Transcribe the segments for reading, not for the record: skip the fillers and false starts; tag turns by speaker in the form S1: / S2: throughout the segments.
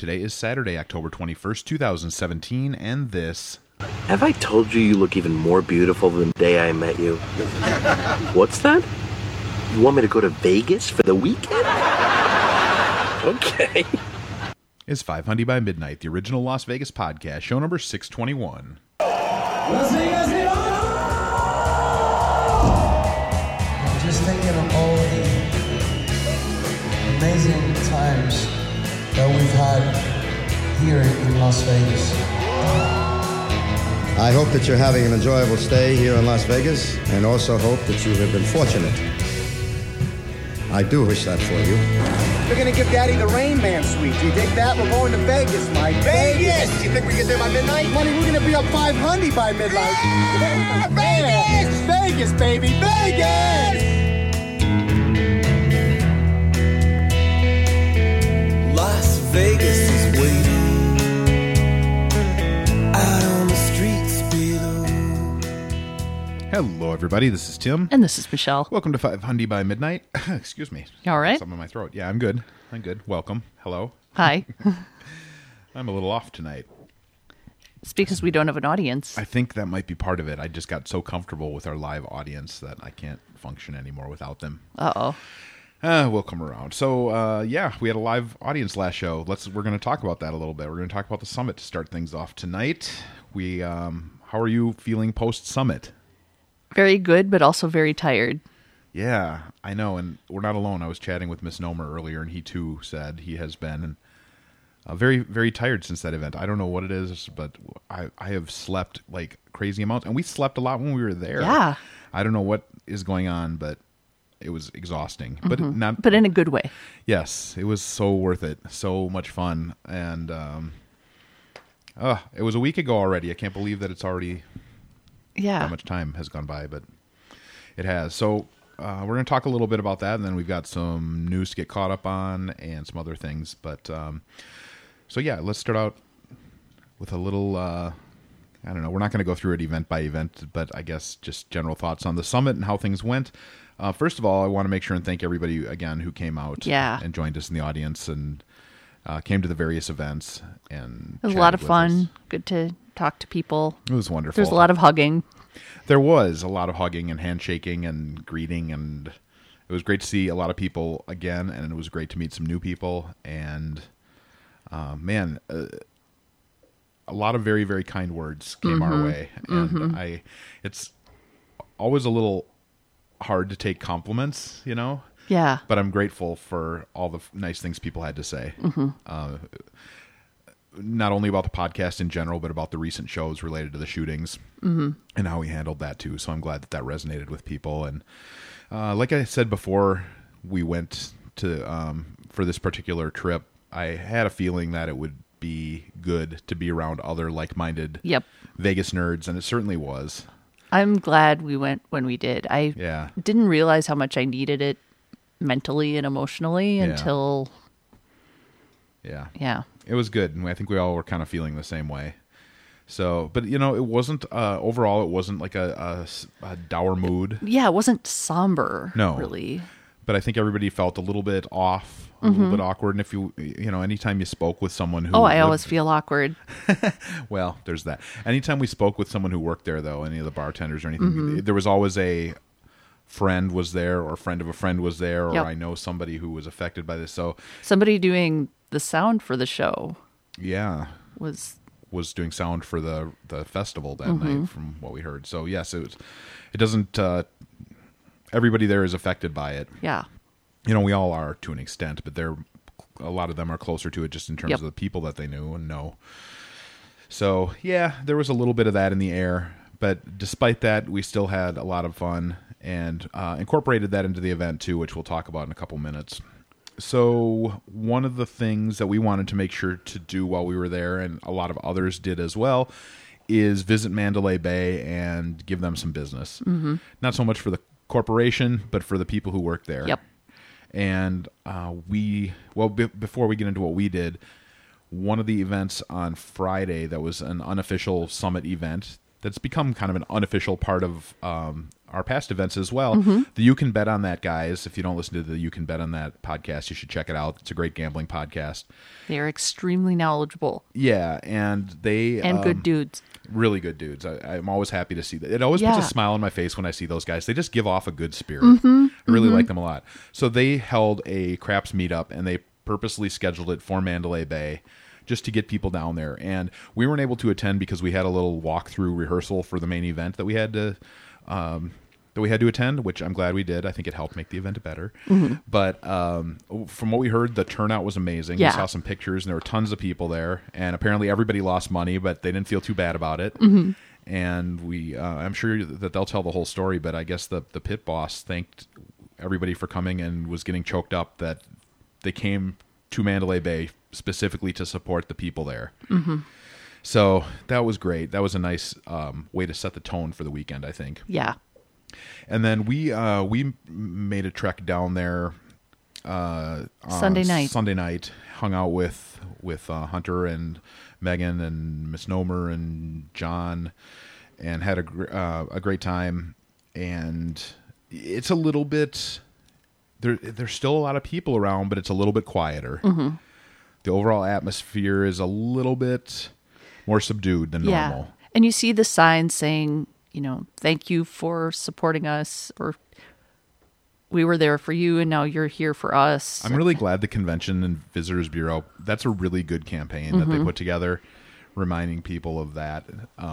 S1: Today is Saturday, October 21st, 2017, and this...
S2: Have I told you look even more beautiful than the day I met you? What's that? You want me to go to Vegas for the weekend? Okay.
S1: Is 500 by Midnight, the original Las Vegas podcast, show number 621.
S3: Las Vegas, I'm just thinking of all the amazing times that we've had here in Las Vegas.
S4: I hope that you're having an enjoyable stay here in Las Vegas, and also hope that you have been fortunate. I do wish that for you.
S5: We're gonna give Daddy the Rain Man suite. Do you dig that? We're going to Vegas, Mike. Vegas! You think we get there by midnight? Money, we're gonna be up 500 by midnight. Vegas! Vegas, baby, Vegas!
S3: Las Vegas is waiting out on the streets below.
S1: Hello, everybody. This is Tim.
S6: And this is Michelle.
S1: Welcome to 500 by Midnight. Excuse me.
S6: You all right?
S1: Something in my throat. Yeah, I'm good. Welcome. Hello.
S6: Hi.
S1: I'm a little off tonight.
S6: It's because we don't have an audience.
S1: I think that might be part of it. I just got so comfortable with our live audience that I can't function anymore without them.
S6: Uh-oh.
S1: We'll come around. So, yeah, we had a live audience last show. We're going to talk about that a little bit. We're going to talk about the summit to start things off tonight. How are you feeling post-summit?
S6: Very good, but also very tired.
S1: Yeah, I know, and we're not alone. I was chatting with Misnomer earlier, and he too said he has been very, very tired since that event. I don't know what it is, but I have slept like crazy amounts, and we slept a lot when we were there.
S6: Yeah.
S1: I don't know what is going on, but it was exhausting.
S6: Mm-hmm. But in a good way.
S1: Yes, it was so worth it. So much fun, and it was a week ago already. I can't believe that it's already...
S6: Yeah.
S1: How much time has gone by, but it has. So we're going to talk a little bit about that, and then we've got some news to get caught up on and some other things. But so yeah, let's start out with a little, I don't know, we're not going to go through it event by event, but I guess just general thoughts on the summit and how things went. First of all, I want to make sure and thank everybody again who came out and joined us in the audience and came to the various events. And
S6: it was a lot of fun. Good to talk to people.
S1: It was wonderful.
S6: There's a lot of hugging.
S1: There was a lot of hugging and handshaking and greeting, and it was great to see a lot of people again, and it was great to meet some new people, and a lot of very, very kind words came our way, and it's always a little hard to take compliments, you know?
S6: Yeah.
S1: But I'm grateful for all the nice things people had to say. Not only about the podcast in general, but about the recent shows related to the shootings and how we handled that too. So I'm glad that resonated with people. And like I said before, we went to for this particular trip, I had a feeling that it would be good to be around other like-minded Vegas nerds, and it certainly was.
S6: I'm glad we went when we did. I didn't realize how much I needed it mentally and emotionally until... Yeah.
S1: It was good, and I think we all were kind of feeling the same way. So, but, you know, it wasn't, overall, it wasn't like a dour mood.
S6: Yeah, it wasn't somber, really.
S1: But I think everybody felt a little bit off, a little bit awkward, and if you know, anytime you spoke with someone who...
S6: I always feel awkward.
S1: Well, there's that. Anytime we spoke with someone who worked there, though, any of the bartenders or anything, there was always a friend was there, or a friend of a friend was there, or I know somebody who was affected by this, so... Somebody
S6: doing... the sound for the show was
S1: doing sound for the festival that night from what we heard. So yes, it doesn't everybody there is affected by it.
S6: Yeah.
S1: You know, we all are to an extent, but a lot of them are closer to it just in terms of the people that they knew and know. So yeah, there was a little bit of that in the air, but despite that, we still had a lot of fun and incorporated that into the event too, which we'll talk about in a couple minutes. So one of the things that we wanted to make sure to do while we were there, and a lot of others did as well, is visit Mandalay Bay and give them some business. Not so much for the corporation, but for the people who work there.
S6: Yep.
S1: And before we get into what we did, one of the events on Friday that was an unofficial summit event that's become kind of an unofficial part of our past events as well. The You Can Bet on That guys. If you don't listen to the You Can Bet on That podcast, you should check it out. It's a great gambling podcast.
S6: They're extremely knowledgeable.
S1: Yeah, and they
S6: good dudes.
S1: Really good dudes. I'm always happy to see that. It always puts a smile on my face when I see those guys. They just give off a good spirit. I really like them a lot. So they held a craps meetup, and they purposely scheduled it for Mandalay Bay just to get people down there. And we weren't able to attend because we had a little walkthrough rehearsal for the main event that we had to attend, which I'm glad we did. I think it helped make the event better. But from what we heard, the turnout was amazing. We saw some pictures, and there were tons of people there. And apparently everybody lost money, but they didn't feel too bad about it. And I'm sure that they'll tell the whole story, but I guess the pit boss thanked everybody for coming and was getting choked up that they came to Mandalay Bay specifically to support the people there. So that was great. That was a nice way to set the tone for the weekend, I think.
S6: Yeah.
S1: And then we made a trek down there
S6: Sunday
S1: night, hung out with Hunter and Megan and Misnomer and John, and had a great time. And it's a little bit there's still a lot of people around, but it's a little bit quieter. The overall atmosphere is a little bit more subdued than normal.
S6: And you see the signs saying, thank you for supporting us, or we were there for you and now you're here for us.
S1: I'm really glad the Convention and Visitors Bureau, that's a really good campaign that they put together, reminding people of that.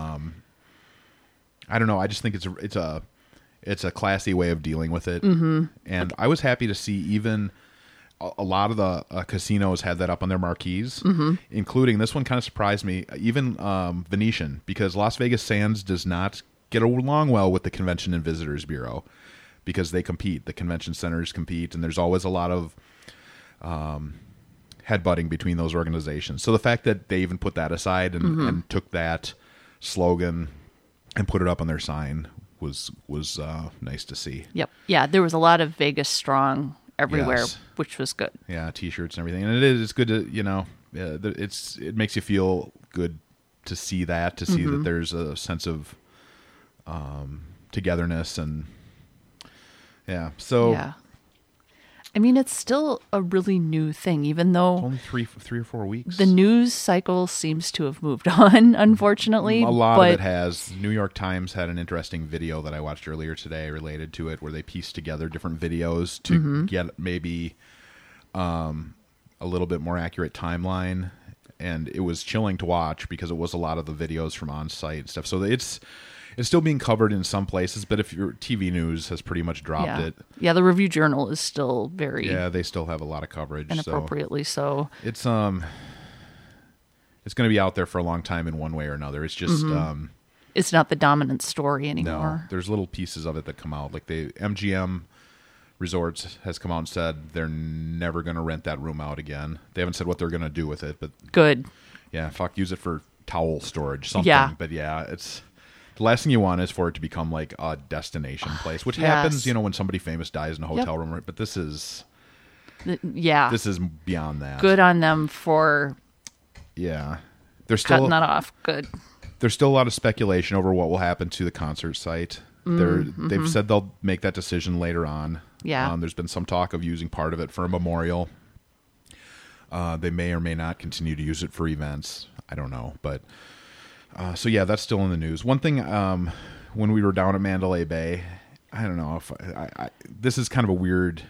S1: I don't know. I just think it's a classy way of dealing with it. And I was happy to see even a lot of the casinos had that up on their marquees, including, this one kind of surprised me, even Venetian, because Las Vegas Sands does not get along well with the Convention and Visitors Bureau because they compete. The convention centers compete, and there's always a lot of headbutting between those organizations. So the fact that they even put that aside and took that slogan and put it up on their sign was nice to see.
S6: Yep. Yeah, there was a lot of Vegas strong everywhere, which was good.
S1: Yeah, T-shirts and everything, and it's good to it makes you feel good to see that, that there's a sense of togetherness, and so I mean, it's still a really new thing, even though only 3 or 4 weeks.
S6: The news cycle seems to have moved on, unfortunately.
S1: A lot of it has. New York Times had an interesting video that I watched earlier today related to it, where they pieced together different videos to get maybe a little bit more accurate timeline. And it was chilling to watch because it was a lot of the videos from on-site stuff. So it's still being covered in some places, but if your TV news has pretty much dropped it.
S6: Yeah, the Review Journal is still very...
S1: Yeah, they still have a lot of coverage.
S6: And appropriately so.
S1: It's going to be out there for a long time in one way or another. It's just...
S6: it's not the dominant story anymore.
S1: No, there's little pieces of it that come out. Like the MGM Resorts has come out and said they're never going to rent that room out again. They haven't said what they're going to do with it, but...
S6: Good.
S1: Yeah, use it for towel storage, something.
S6: Yeah.
S1: But it's... The last thing you want is for it to become like a destination place, which happens, when somebody famous dies in a hotel room. But this is, this is beyond that.
S6: Good on them for,
S1: they're still
S6: cutting that off. Good.
S1: There's still a lot of speculation over what will happen to the concert site. They've said they'll make that decision later on.
S6: Yeah.
S1: There's been some talk of using part of it for a memorial. They may or may not continue to use it for events. I don't know, but. So that's still in the news. One thing, when we were down at Mandalay Bay, I don't know if this is kind of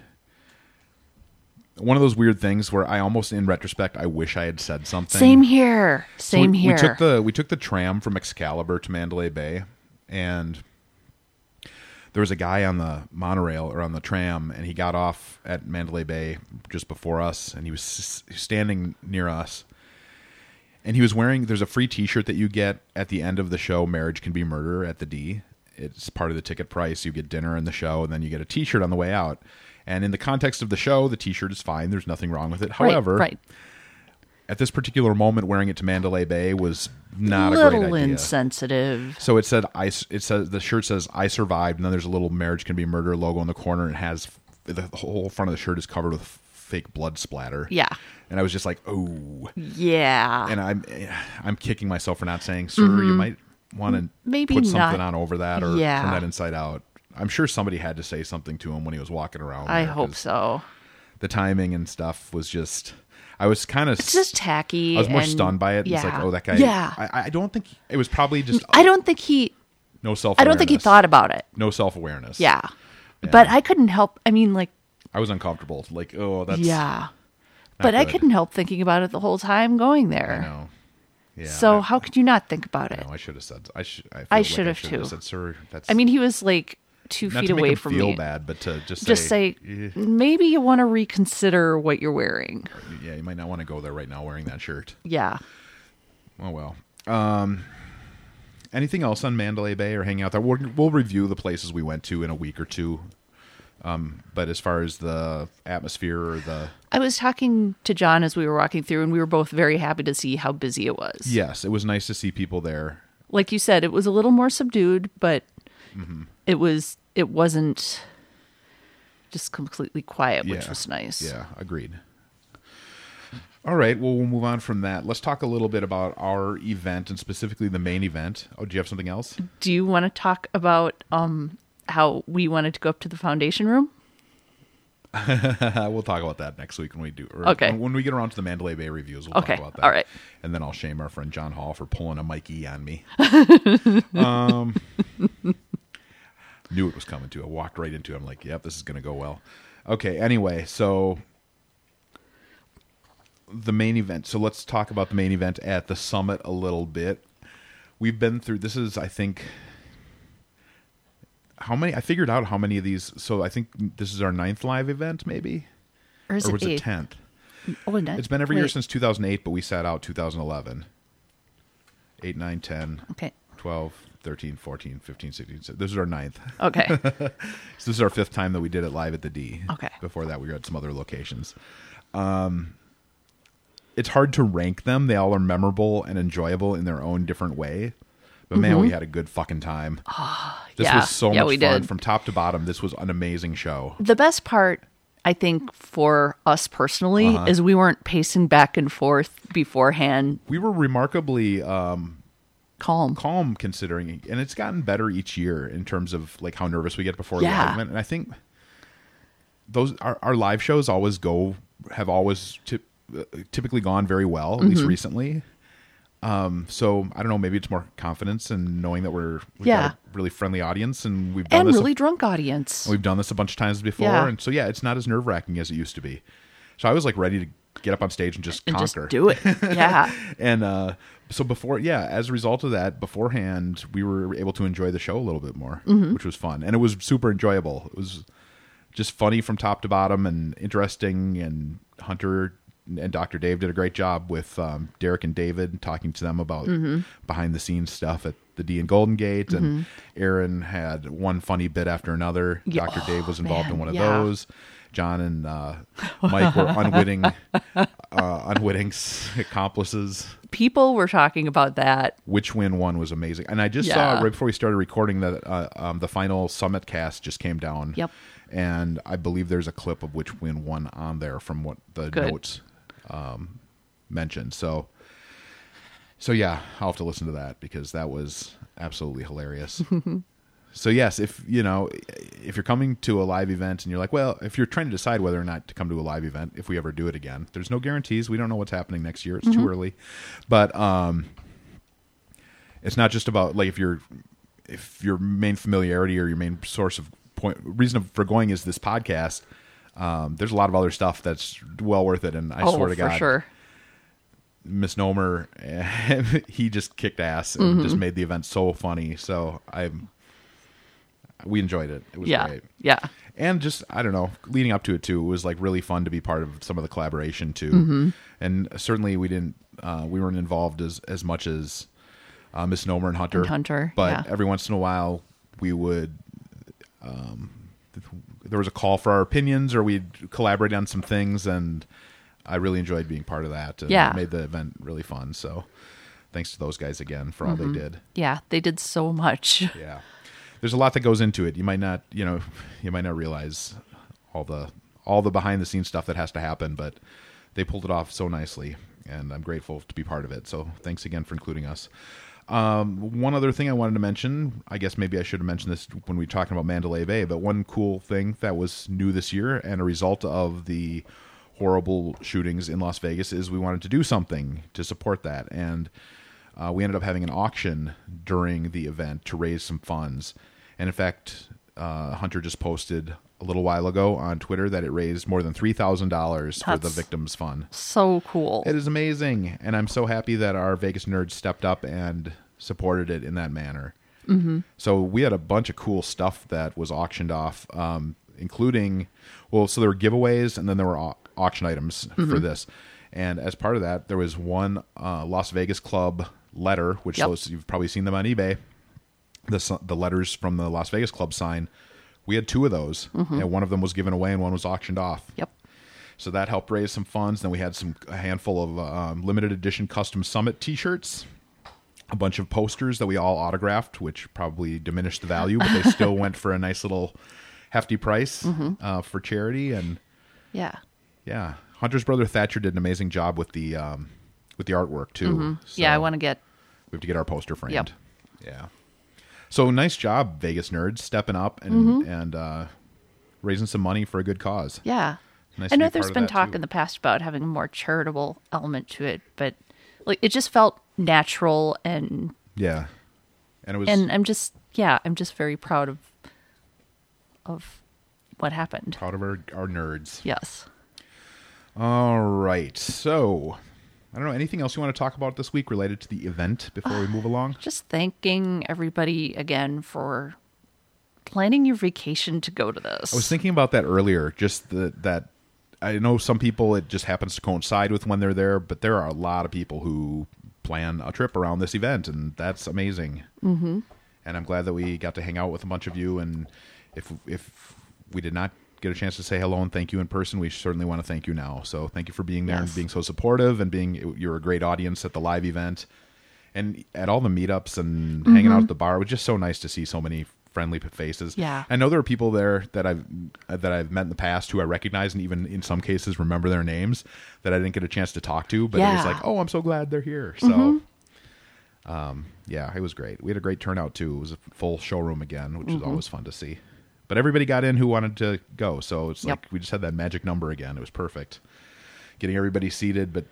S1: one of those weird things where I almost, in retrospect, I wish I had said something.
S6: Same here.
S1: We took the tram from Excalibur to Mandalay Bay, and there was a guy on the monorail or on the tram, and he got off at Mandalay Bay just before us, and he was standing near us. And he was wearing, there's a free T-shirt that you get at the end of the show, Marriage Can Be Murder at the D. It's part of the ticket price. You get dinner in the show, and then you get a T-shirt on the way out. And in the context of the show, the T-shirt is fine. There's nothing wrong with it. However, at this particular moment, wearing it to Mandalay Bay was not a great idea.
S6: Little insensitive.
S1: So it said, the shirt says, "I survived," and then there's a little Marriage Can Be Murder logo in the corner, and it has, the whole front of the shirt is covered with fake blood splatter.
S6: Yeah.
S1: And I was just like, oh.
S6: Yeah.
S1: And I'm kicking myself for not saying, "Sir, you might want to
S6: Maybe
S1: put
S6: not.
S1: something on over that or
S6: Yeah.
S1: turn that inside out. I'm sure somebody had to say something to him when he was walking around.
S6: I
S1: there,
S6: hope
S1: 'cause
S6: so.
S1: The timing and stuff was just. I was kind of.
S6: It's just tacky.
S1: I was more
S6: and-
S1: stunned by it.
S6: Yeah.
S1: It's like, oh, that guy.
S6: Yeah.
S1: I don't think it was probably just.
S6: I don't think he
S1: No self.
S6: I don't think he thought about it.
S1: No self awareness.
S6: Yeah. But I couldn't help. I mean, like,
S1: I was uncomfortable. Like, oh, that's.
S6: yeah. But I
S1: good.
S6: couldn't help thinking about it the whole time going there.
S1: I know. Yeah.
S6: So how could you not think about it?
S1: No, I should have said. I should have
S6: too.
S1: Said, sir, that's.
S6: I mean, he was like 2
S1: not
S6: feet
S1: to make
S6: away
S1: him
S6: from
S1: feel
S6: me.
S1: bad, but to just
S6: say,
S1: "Eh,
S6: maybe you want to reconsider what you're wearing.
S1: yeah, you might not want to go there right now wearing that shirt.
S6: Yeah.
S1: Oh well. Anything else on Mandalay Bay or hanging out there? We'll review the places we went to in a week or two. But as far as the atmosphere or the
S6: I was talking to John as we were walking through, and we were both very happy to see how busy it was.
S1: yes, it was nice to see people there.
S6: Like you said, it was a little more subdued, but
S1: Mm-hmm.
S6: it wasn't just completely quiet, which
S1: Yeah.
S6: was nice.
S1: Yeah, agreed. All right, well, we'll move on from that. Let's talk a little bit about our event and specifically the main event. Oh, do you have something else?
S6: Do you want to talk about how we wanted to go up to the foundation room?
S1: We'll talk about that next week when we do. Or
S6: Okay.
S1: When we get around to the Mandalay Bay reviews, we'll
S6: Okay,
S1: talk about that.
S6: all right.
S1: And then I'll shame our friend John Hall for pulling a Mikey on me. Knew it was coming too. I walked right into it. I'm like, yep, this is going to go well. Okay, anyway, so the main event. So let's talk about the main event at the summit a little bit. We've been through, this is, I think, how many? I figured out how many of these. So I think this is our 9th live event, maybe?
S6: Or is
S1: Or
S6: it
S1: was it
S6: 8?
S1: 10th?
S6: Oh, no.
S1: It's been every year
S6: Wait.
S1: since 2008, but we sat out 2011. 8, 9, 10,
S6: Okay.
S1: 12, 13, 14, 15, 16. So this is our 9th.
S6: Okay.
S1: So this is our 5th time that we did it live at the D.
S6: Okay.
S1: Before that, we were at some other locations. It's hard to rank them. They all are memorable and enjoyable in their own different way. But man, we had a good fucking time. This
S6: Mm-hmm. Yeah.
S1: was so
S6: Yeah,
S1: much
S6: we
S1: fun
S6: did.
S1: from top to bottom. This was an amazing show.
S6: The best part, I think, for us personally,
S1: Uh-huh.
S6: is we weren't pacing back and forth beforehand.
S1: We were remarkably
S6: Calm.
S1: calm considering, and it's gotten better each year in terms of like how nervous we get before the
S6: Yeah.
S1: live event. And I think those our live shows have always typically gone very well, at
S6: Mm-hmm.
S1: least recently. So I don't know, maybe it's more confidence and knowing that we've
S6: Yeah.
S1: got a really friendly audience and we've done
S6: And
S1: this
S6: really drunk audience.
S1: we've done this a bunch of times before,
S6: Yeah.
S1: and so yeah, it's not as nerve wracking as it used to be. So I was like ready to get up on stage and just
S6: And
S1: conquer.
S6: just do it. Yeah.
S1: And so as a result of that, beforehand, we were able to enjoy the show a little bit more,
S6: Mm-hmm.
S1: which was fun. And it was super enjoyable. It was just funny from top to bottom and interesting. And Hunter and Dr. Dave did a great job with Derek and David talking to them about
S6: Mm-hmm.
S1: behind the scenes stuff at the D and Golden Gate. And Aaron had one funny bit after another.
S6: Yeah.
S1: Dr. Dave was involved in
S6: man,
S1: one of
S6: yeah.
S1: those. John and Mike were unwitting accomplices.
S6: People were talking about that.
S1: Which Win One was amazing, and I just
S6: Yeah.
S1: saw right before we started recording that the final Summit cast just came down.
S6: Yep.
S1: And I believe there's a clip of Which Win One on there from what the
S6: Good.
S1: notes mentioned. So yeah, I'll have to listen to that because that was absolutely hilarious. So yes, if you're coming to a live event and you're like, well, if you're trying to decide whether or not to come to a live event, if we ever do it again, there's no guarantees. We don't know what's happening next year. It's too early, but it's not just about like if your main familiarity or your main source of reason for going is this podcast. There's a lot of other stuff that's well worth it, and I swear to God,
S6: for sure.
S1: Misnomer, he just kicked ass and just made the event so funny. So we enjoyed it. It was
S6: Yeah.
S1: great.
S6: Yeah.
S1: And just, I don't know, leading up to it too, it was like really fun to be part of some of the collaboration too. And certainly we weren't involved as much as Misnomer and Hunter. But
S6: yeah.
S1: every once in a while we would, there was a call for our opinions or we'd collaborate on some things, and I really enjoyed being part of that. And
S6: Yeah.
S1: it made the event really fun. So thanks to those guys again for all they did.
S6: Yeah. They did so much.
S1: Yeah. There's a lot that goes into it. You might not realize all the behind the scenes stuff that has to happen, but they pulled it off so nicely, and I'm grateful to be part of it. So thanks again for including us. One other thing I wanted to mention, I guess maybe I should have mentioned this when we were talking about Mandalay Bay, but one cool thing that was new this year and a result of the horrible shootings in Las Vegas is we wanted to do something to support that. And we ended up having an auction during the event to raise some funds. And in fact, Hunter just posted a little while ago on Twitter that it raised more than $3,000 for the Victims Fund.
S6: So cool.
S1: It is amazing. And I'm so happy that our Vegas nerds stepped up and supported it in that manner. Mm-hmm. So we had a bunch of cool stuff that was auctioned off, including, so there were giveaways and then there were auction items for this. And as part of that, there was one Las Vegas Club letter, which those, you've probably seen them on eBay. The letters from the Las Vegas Club sign. We had 2 of those, and one of them was given away and one was auctioned off.
S6: Yep.
S1: So that helped raise some funds. Then we had a handful of limited edition custom Summit T-shirts, a bunch of posters that we all autographed, which probably diminished the value, but they still went for a nice little hefty price for charity. And yeah, Hunter's brother Thatcher did an amazing job with the artwork too. So
S6: yeah, we have
S1: to get our poster framed.
S6: Yep.
S1: Yeah. So nice job, Vegas nerds, stepping up and raising some money for a good cause.
S6: Yeah.
S1: Nice
S6: I know there's been talk in the past about having a more charitable element to it, but like it just felt natural and
S1: yeah. And it was
S6: I'm just very proud of what happened.
S1: Proud of our nerds.
S6: Yes.
S1: All right. So I don't know, anything else you want to talk about this week related to the event before we move along?
S6: Just thanking everybody again for planning your vacation to go to this.
S1: I was thinking about that earlier, just that I know some people, it just happens to coincide with when they're there, but there are a lot of people who plan a trip around this event, and that's amazing. Mm-hmm. And I'm glad that we got to hang out with a bunch of you, and if we did not get a chance to say hello and thank you in person, we certainly want to thank you now. So thank you for being there and being so supportive, and you're a great audience at the live event and at all the meetups and hanging out at the bar. It was just so nice to see so many friendly faces.
S6: Yeah.
S1: I know there are people there that I've met in the past who I recognize and even in some cases remember their names that I didn't get a chance to talk to, but it was like, oh, I'm so glad they're here. So yeah, it was great. We had a great turnout too. It was a full showroom again, which is always fun to see. But everybody got in who wanted to go, so it's like we just had that magic number again. It was perfect. Getting everybody seated, but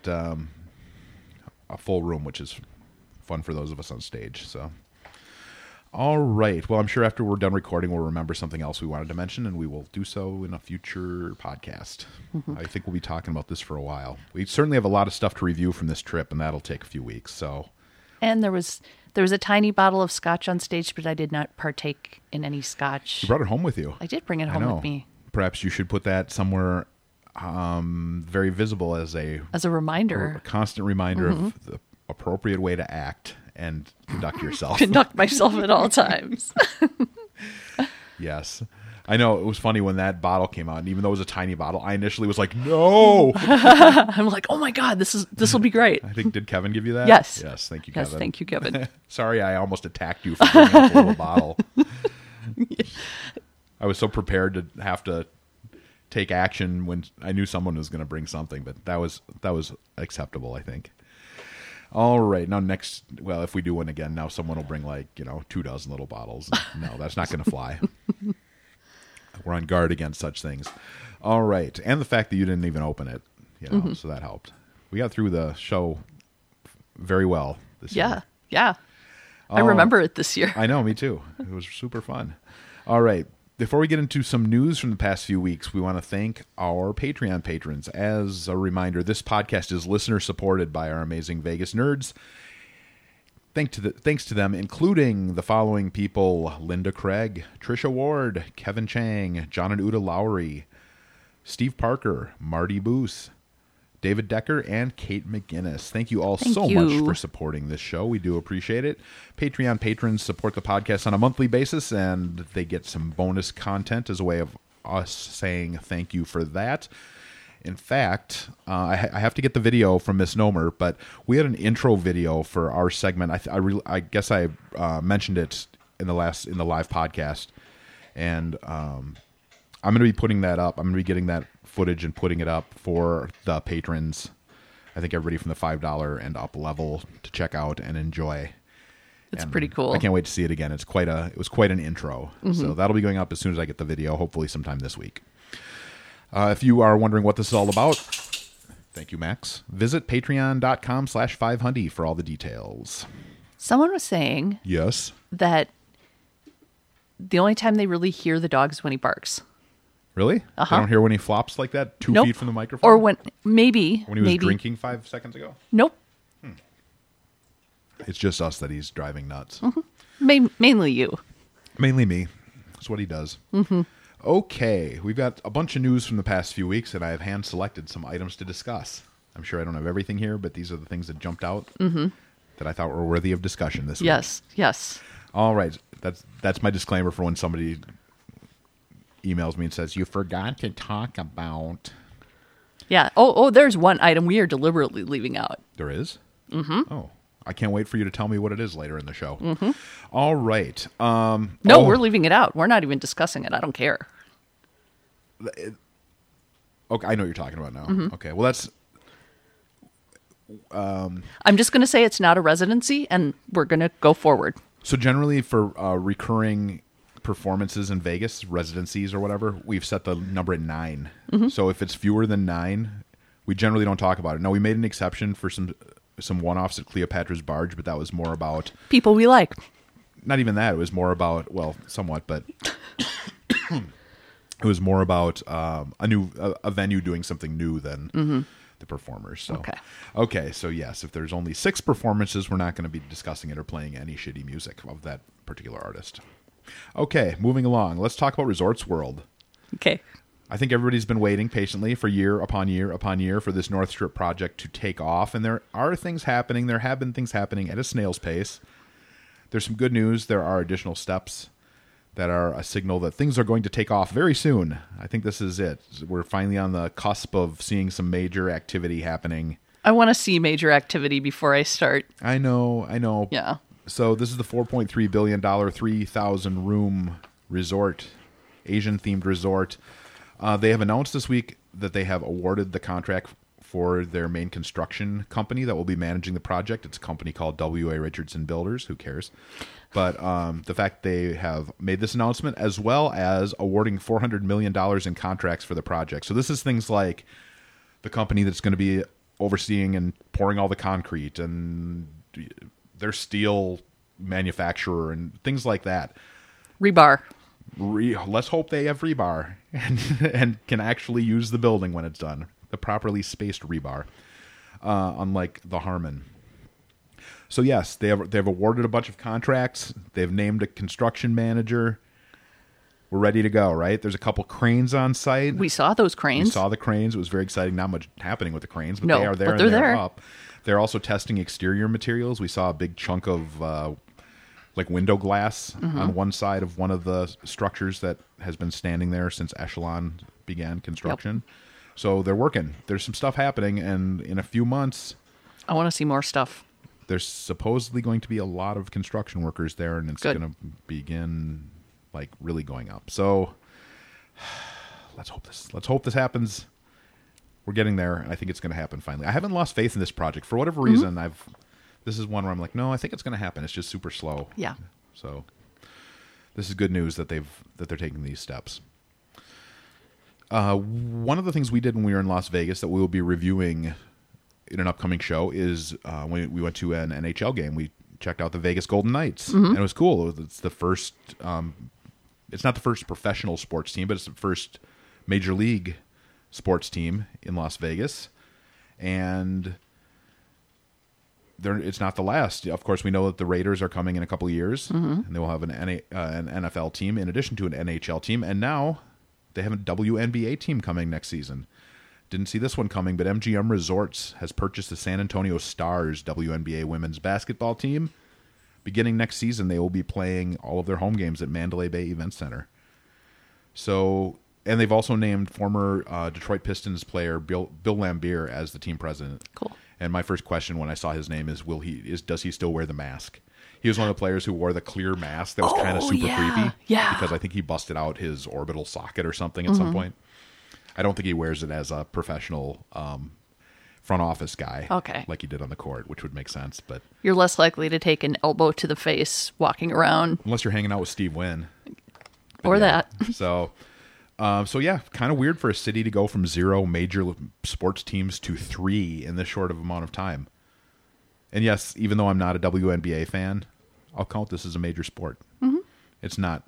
S1: a full room, which is fun for those of us on stage. So, all right. Well, I'm sure after we're done recording, we'll remember something else we wanted to mention, and we will do so in a future podcast. I think we'll be talking about this for a while. We certainly have a lot of stuff to review from this trip, and that'll take a few weeks. So,
S6: and there was a tiny bottle of scotch on stage, but I did not partake in any scotch.
S1: You brought it home with you.
S6: I did bring it home with me.
S1: Perhaps you should put that somewhere very visible as a
S6: reminder,
S1: a constant reminder of the appropriate way to act and conduct yourself.
S6: Conduct myself at all times.
S1: Yes. I know, it was funny when that bottle came out, and even though it was a tiny bottle, I initially was like, no!
S6: I'm like, oh my God, this will be great.
S1: I think, did Kevin give you that?
S6: Yes.
S1: Yes, thank you, Kevin.
S6: Yes, thank you, Kevin.
S1: Sorry, I almost attacked you for bringing up a little bottle. I was so prepared to have to take action when I knew someone was going to bring something, but that was acceptable, I think. All right, now if we do one again, now someone will bring 24 little bottles. No, that's not going to fly. We're on guard against such things. All right, and the fact that you didn't even open it, so that helped. We got through the show very well this year.
S6: Yeah. I remember it this year.
S1: I know, me too. It was super fun. All right. Before we get into some news from the past few weeks, we want to thank our Patreon patrons. As a reminder, this podcast is listener supported by our amazing Vegas nerds. Thanks to them, including the following people: Linda Craig, Trisha Ward, Kevin Chang, John and Uda Lowry, Steve Parker, Marty Boos, David Decker, and Kate McGinnis. Thank you all so much for supporting this show. We do appreciate it. Patreon patrons support the podcast on a monthly basis, and they get some bonus content as a way of us saying thank you for that. In fact, I have to get the video from Misnomer, but we had an intro video for our segment. I guess I mentioned it in the live podcast, and I'm going to be putting that up. I'm going to be getting that footage and putting it up for the patrons. I think everybody from the $5 and up level to check out and enjoy.
S6: It's
S1: And
S6: pretty cool.
S1: I can't wait to see it again. It was quite an intro. So that'll be going up as soon as I get the video, hopefully sometime this week. If you are wondering what this is all about, thank you, Max. Visit patreon.com/5hundy for all the details.
S6: Someone was saying
S1: Yes.
S6: that the only time they really hear the dog is when he barks.
S1: Really?
S6: Uh-huh.
S1: I don't hear when he flops like that 2
S6: Nope.
S1: feet from the microphone?
S6: Or when maybe
S1: When he was drinking 5 seconds ago?
S6: Nope.
S1: It's just us that he's driving nuts.
S6: Mainly you.
S1: Mainly me. That's what he does. Okay, we've got a bunch of news from the past few weeks, and I have hand-selected some items to discuss. I'm sure I don't have everything here, but these are the things that jumped out that I thought were worthy of discussion this week.
S6: Yes.
S1: All right, that's my disclaimer for when somebody emails me and says, you forgot to talk about...
S6: Yeah. Oh, there's one item we are deliberately leaving out.
S1: There is? Mm-hmm. Oh, I can't wait for you to tell me what it is later in the show. Mm-hmm. All right.
S6: No, we're leaving it out. We're not even discussing it. I don't care.
S1: Okay, I know what you're talking about now. Okay, well, that's...
S6: I'm just going to say it's not a residency, and we're going to go forward.
S1: So generally for recurring performances in Vegas, residencies or whatever, we've set the number at 9. So if it's fewer than 9, we generally don't talk about it. Now, we made an exception for some one-offs at Cleopatra's Barge, but that was more about...
S6: People we like.
S1: Not even that. It was more about, well, somewhat, but it was more about a venue doing something new than the performers. So. Okay, so yes, if there's only 6 performances, we're not going to be discussing it or playing any shitty music of that particular artist. Okay, moving along. Let's talk about Resorts World.
S6: Okay.
S1: I think everybody's been waiting patiently for year upon year upon year for this North Strip project to take off, and there are things happening. There have been things happening at a snail's pace. There's some good news. There are additional steps that are a signal that things are going to take off very soon. I think this is it. We're finally on the cusp of seeing some major activity happening.
S6: I want to see major activity before I start.
S1: I know.
S6: Yeah.
S1: So this is the $4.3 billion, 3,000-room resort, Asian-themed resort. They have announced this week that they have awarded the contract for their main construction company that will be managing the project. It's a company called W.A. Richardson Builders. Who cares? But the fact they have made this announcement, as well as awarding $400 million in contracts for the project. So this is things like the company that's going to be overseeing and pouring all the concrete, and their steel manufacturer and things like that.
S6: Rebar.
S1: Let's hope they have rebar and can actually use the building when it's done. The properly spaced rebar, unlike the Harmon. So yes, they've awarded a bunch of contracts. They've named a construction manager. We're ready to go, right? There's a couple cranes on site.
S6: We saw those cranes.
S1: We saw the cranes. It was very exciting. Not much happening with the cranes, but
S6: No,
S1: they are there
S6: but
S1: and
S6: they're
S1: they're
S6: there.
S1: up. They're also testing exterior materials. We saw a big chunk of like window glass on one side of one of the structures that has been standing there since Echelon began construction. Yep. So they're working. There's some stuff happening, and in a few months...
S6: I want to see more stuff.
S1: There's supposedly going to be a lot of construction workers there, and it's going to begin like really going up. So let's hope this happens. We're getting there, and I think it's going to happen finally. I haven't lost faith in this project. For whatever reason, this is one where I'm like, no, I think it's going to happen. It's just super slow.
S6: Yeah.
S1: So this is good news that they're taking these steps. One of the things we did when we were in Las Vegas that we will be reviewing in an upcoming show is when we went to an NHL game. We checked out the Vegas Golden Knights, and it was cool. It's the first. It's not the first professional sports team, but it's the first major league sports team in Las Vegas, and it's not the last. Of course, we know that the Raiders are coming in a couple of years, and they will have an NFL team in addition to an NHL team, and now they have a WNBA team coming next season. Didn't see this one coming, but MGM Resorts has purchased the San Antonio Stars WNBA women's basketball team. Beginning next season, they will be playing all of their home games at Mandalay Bay Event Center. So, and they've also named former Detroit Pistons player Bill Laimbeer as the team president.
S6: Cool.
S1: And my first question when I saw his name is, does he still wear the mask? He was one of the players who wore the clear mask that was kind of super creepy.
S6: Yeah.
S1: Because I think he busted out his orbital socket or something at some point. I don't think he wears it as a professional front office guy.
S6: Okay.
S1: Like he did on the court, which would make sense. But
S6: You're less likely to take an elbow to the face walking around.
S1: unless you're hanging out with Steve Wynn.
S6: Or that.
S1: So yeah, kind of weird for a city to go from 0 major sports teams to 3 in this short of amount of time. And yes, even though I'm not a WNBA fan, I'll count this as a major sport. Mm-hmm. It's not,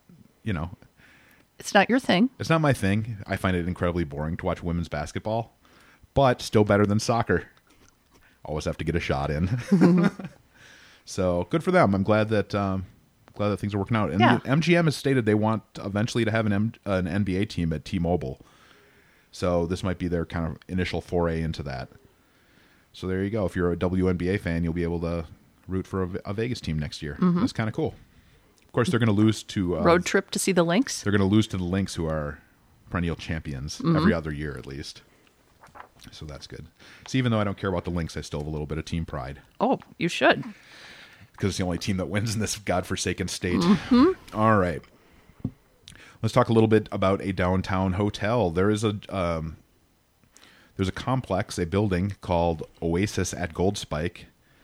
S6: It's not your thing.
S1: it's not my thing. I find it incredibly boring to watch women's basketball, but still better than soccer. Always have to get a shot in. So good for them. I'm glad that things are working out. And
S6: Yeah.
S1: MGM has stated they want eventually to have an NBA team at T-Mobile. So this might be their kind of initial foray into that. So there you go. If you're a WNBA fan, you'll be able to root for a Vegas team next year.
S6: Mm-hmm.
S1: That's kind of cool. Of course, they're going to lose to
S6: Road trip to see the Lynx.
S1: They're going to lose to the Lynx, who are perennial champions every other year at least. So that's good. So even though I don't care about the Lynx, I still have a little bit of team pride.
S6: Oh, you should.
S1: Because it's the only team that wins in this godforsaken state. All right. Let's talk a little bit about a downtown hotel. There's a complex, a building called Oasis at Gold Spike.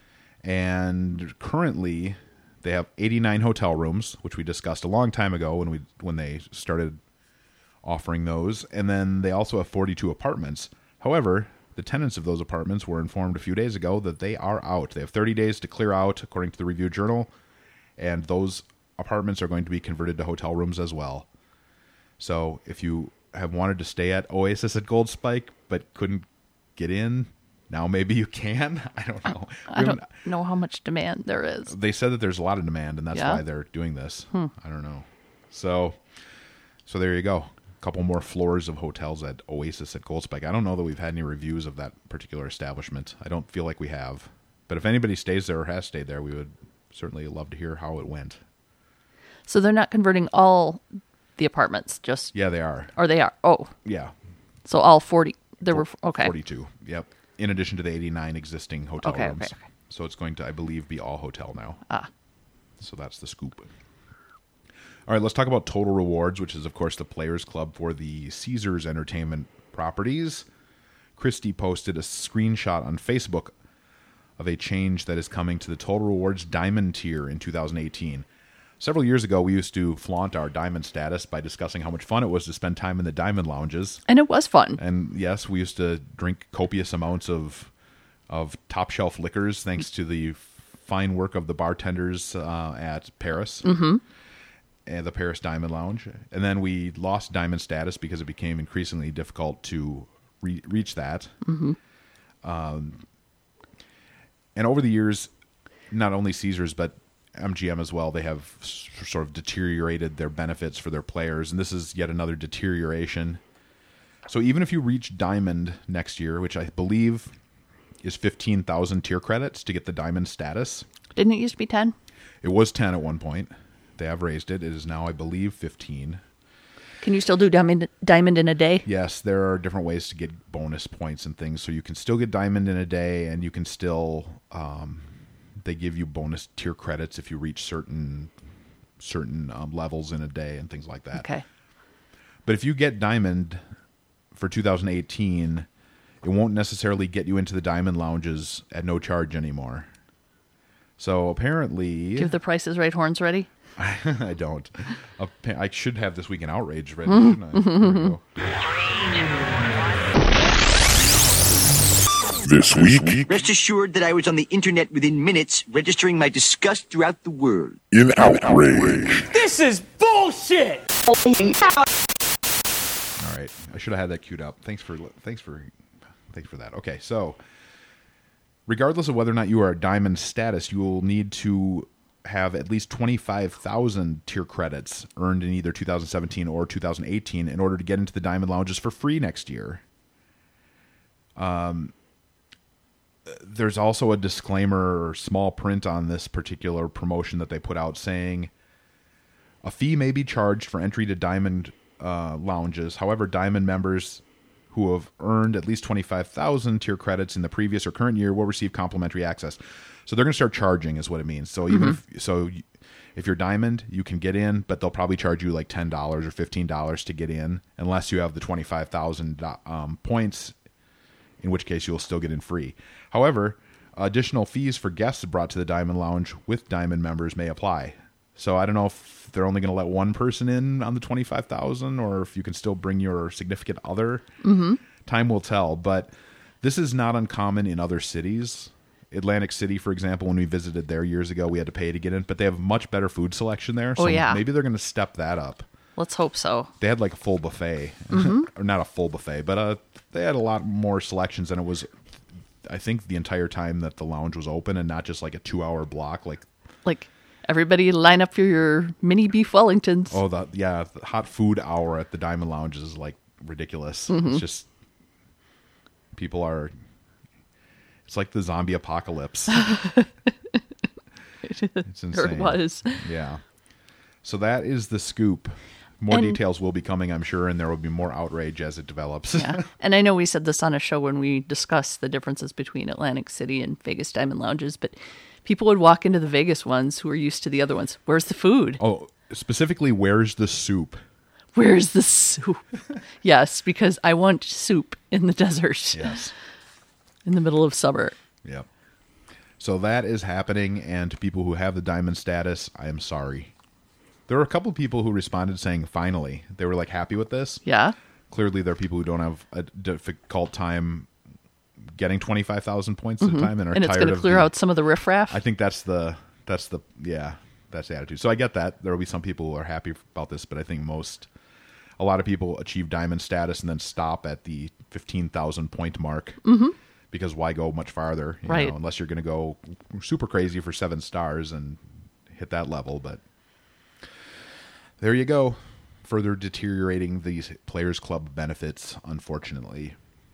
S1: And currently they have 89 hotel rooms, which we discussed a long time ago when they started offering those. And then they also have 42 apartments. However, the tenants of those apartments were informed a few days ago that they are out. They have 30 days to clear out, according to the Review Journal, and those apartments are going to be converted to hotel rooms as well. So if you have wanted to stay at Oasis at Gold Spike but couldn't get in, now maybe you can. I don't know.
S6: I don't know how much demand there is.
S1: They said that there's a lot of demand, and that's
S6: Yeah?
S1: why they're doing this. I don't know. So there you go. Couple more floors of hotels at Oasis at Gold Spike. I don't know that we've had any reviews of that particular establishment. I don't feel like we have. But if anybody stays there or has stayed there, we would certainly love to hear how it went.
S6: So they're not converting all the apartments, just...
S1: Yeah, they are.
S6: Or they are. Oh,
S1: Yeah.
S6: so all 40. There were... Okay.
S1: 42. Yep. In addition to the 89 existing hotel
S6: Okay,
S1: rooms.
S6: okay.
S1: So it's going to, I believe, be all hotel now.
S6: Ah.
S1: So that's the scoop. All right, let's talk about Total Rewards, which is, of course, the Players Club for the Caesars Entertainment properties. Christie posted a screenshot on Facebook of a change that is coming to the Total Rewards Diamond tier in 2018. Several years ago, we used to flaunt our Diamond status by discussing how much fun it was to spend time in the Diamond lounges.
S6: And it was fun.
S1: And yes, we used to drink copious amounts of top shelf liquors, thanks to the fine work of the bartenders at Paris. Mm-hmm. And the Paris Diamond Lounge. And then we lost Diamond status because it became increasingly difficult to reach that. Mm-hmm. And over the years, not only Caesars, but MGM as well, they have sort of deteriorated their benefits for their players. And this is yet another deterioration. So even if you reach Diamond next year, which I believe is 15,000 tier credits to get the Diamond status.
S6: Didn't it used to be 10?
S1: It was 10 at one point. They have raised it. It is now, I believe, 15.
S6: Can you still do diamond in a day?
S1: Yes, there are different ways to get bonus points and things. So you can still get diamond in a day, and you can still they give you bonus tier credits if you reach certain levels in a day and things like that.
S6: Okay.
S1: But if you get diamond for 2018, it won't necessarily get you into the diamond lounges at no charge anymore. So apparently,
S6: Do you have the Price is Right horns ready?
S1: I don't. I should have This Week in Outrage ready, shouldn't I? There we go.
S7: This week
S8: Rest assured that I was on the internet within minutes, registering my disgust throughout the world.
S7: in outrage.
S5: This is bullshit!
S1: All right, I should have had that queued up. Thanks for that. Okay, so regardless of whether or not you are a diamond status, you will need to have at least 25,000 tier credits earned in either 2017 or 2018 in order to get into the diamond lounges for free next year. There's also a disclaimer or small print on this particular promotion that they put out saying a fee may be charged for entry to diamond lounges. However, diamond members who have earned at least 25,000 tier credits in the previous or current year will receive complimentary access. So they're going to start charging is what it means. So even if you're diamond, you can get in, but they'll probably charge you like $10 or $15 to get in unless you have the 25,000 points in which case you'll still get in free. However, additional fees for guests brought to the Diamond Lounge with Diamond members may apply. So I don't know if they're only going to let one person in on the 25,000 or if you can still bring your significant other.
S6: Mm-hmm.
S1: Time will tell, but this is not uncommon in other cities. Atlantic City, for example, when we visited there years ago, we had to pay to get in, but they have much better food selection there. So maybe they're going to step that up.
S6: Let's hope so.
S1: They had like a full buffet, or not a full buffet, but they had a lot more selections than it was, I think, the entire time that the lounge was open, and not just like a 2-hour block.
S6: Like everybody line up for your mini beef Wellingtons.
S1: Oh, the hot food hour at the Diamond Lounge is like ridiculous. It's just people are. It's like the zombie apocalypse. It's insane.
S6: It was.
S1: Yeah. So that is the scoop. More details will be coming, I'm sure, and there will be more outrage as it develops.
S6: Yeah. And I know we said this on a show when we discussed the differences between Atlantic City and Vegas Diamond Lounges, but people would walk into the Vegas ones who are used to the other ones. Where's the food?
S1: Oh, specifically, where's the soup?
S6: Where's the soup? Yes, because I want soup in the desert.
S1: Yes.
S6: In the middle of summer.
S1: Yep. So that is happening, and to people who have the diamond status, I am sorry. There were a couple of people who responded saying, finally. They were like happy with this.
S6: Yeah.
S1: Clearly, there are people who don't have a difficult time getting 25,000 points at a time and are tired of
S6: it's going to clear out some of the riffraff.
S1: I think that's the attitude. So I get that. There will be some people who are happy about this, but I think a lot of people achieve diamond status and then stop at the 15,000 point mark. Mm-hmm. Because why go much farther, you know, unless you're going to go super crazy for 7 stars and hit that level. But there you go. Further deteriorating these Players Club benefits, unfortunately.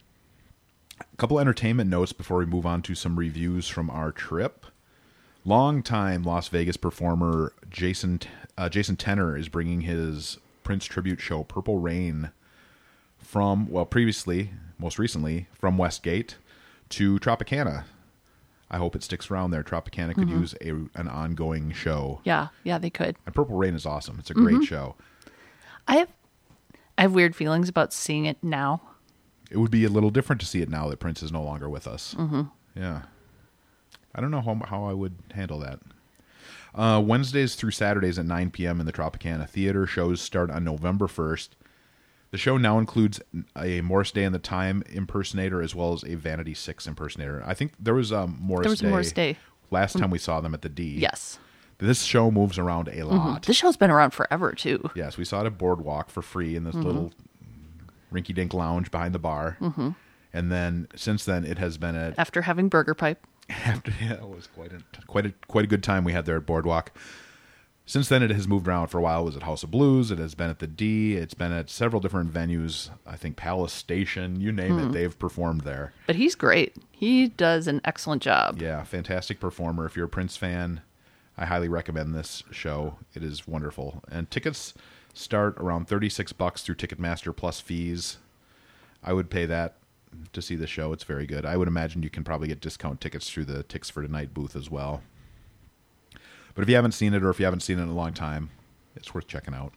S1: A couple entertainment notes before we move on to some reviews from our trip. Longtime Las Vegas performer Jason Tenor is bringing his Prince tribute show Purple Rain from, most recently, from Westgate to Tropicana. I hope it sticks around there. Tropicana could use an ongoing show.
S6: Yeah, they could.
S1: And Purple Rain is awesome. It's a great show.
S6: I have weird feelings about seeing it now.
S1: It would be a little different to see it now that Prince is no longer with us. Mm-hmm. Yeah. I don't know how I would handle that. Wednesdays through Saturdays at 9 p.m. in the Tropicana Theater. Shows start on November 1st. The show now includes a Morris Day and the Time impersonator as well as a Vanity 6 impersonator. I think there was a Morris Day last time we saw them at the D.
S6: Yes.
S1: This show moves around a lot.
S6: This show's been around forever, too.
S1: Yes, we saw it at Boardwalk for free in this little rinky-dink lounge behind the bar. Mm-hmm. And then, since then, it has been at...
S6: After having Burger Pipe.
S1: It was quite a good time we had there at Boardwalk. Since then, it has moved around for a while. It was at House of Blues. It has been at the D. It's been at several different venues. I think Palace Station, you name it, they've performed there.
S6: But he's great. He does an excellent job.
S1: Yeah, fantastic performer. If you're a Prince fan, I highly recommend this show. It is wonderful. And tickets start around $36 through Ticketmaster plus fees. I would pay that to see the show. It's very good. I would imagine you can probably get discount tickets through the Tix for Tonight booth as well. But if you haven't seen it, or if you haven't seen it in a long time, it's worth checking out.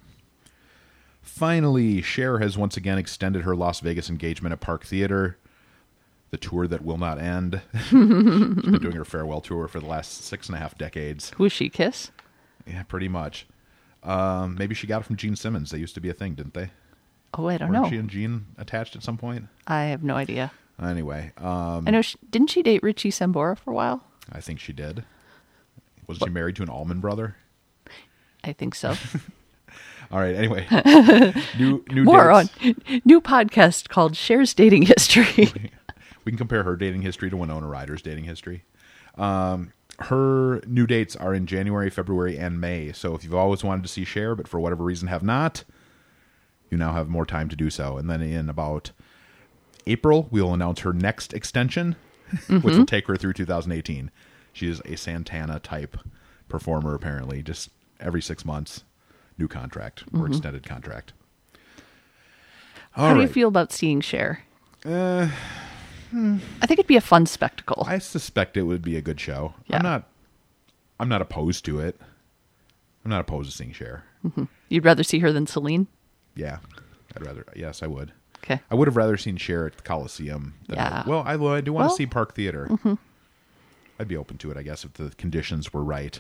S1: Finally, Cher has once again extended her Las Vegas engagement at Park Theater, the tour that will not end. She's been doing her farewell tour for the last 6.5 decades.
S6: Who is she, Kiss?
S1: Yeah, pretty much. Maybe she got it from Gene Simmons. They used to be a thing, didn't they?
S6: Oh, I don't know.
S1: Weren't she and Gene attached at some point?
S6: I have no idea.
S1: Anyway.
S6: I know. Didn't she date Richie Sambora for a while?
S1: I think she did. Was she married to an Allman brother?
S6: I think so.
S1: All right. Anyway, new
S6: more
S1: dates.
S6: On new podcast called Cher's Dating History.
S1: We can compare her dating history to Winona Ryder's dating history. Her new dates are in January, February, and May. So if you've always wanted to see Cher, but for whatever reason have not, you now have more time to do so. And then in about April, we will announce her next extension, which will take her through 2018. She is a Santana-type performer, apparently. Just every 6 months, new contract or extended contract.
S6: How do you feel about seeing Cher? I think it'd be a fun spectacle.
S1: I suspect it would be a good show.
S6: Yeah.
S1: I'm not opposed to it. I'm not opposed to seeing Cher.
S6: Mm-hmm. You'd rather see her than Celine?
S1: Yeah. Yes, I would.
S6: Okay.
S1: I would have rather seen Cher at the Coliseum.
S6: Yeah.
S1: I do want
S6: Well,
S1: to see Park Theater. I'd be open to it, I guess, if the conditions were right.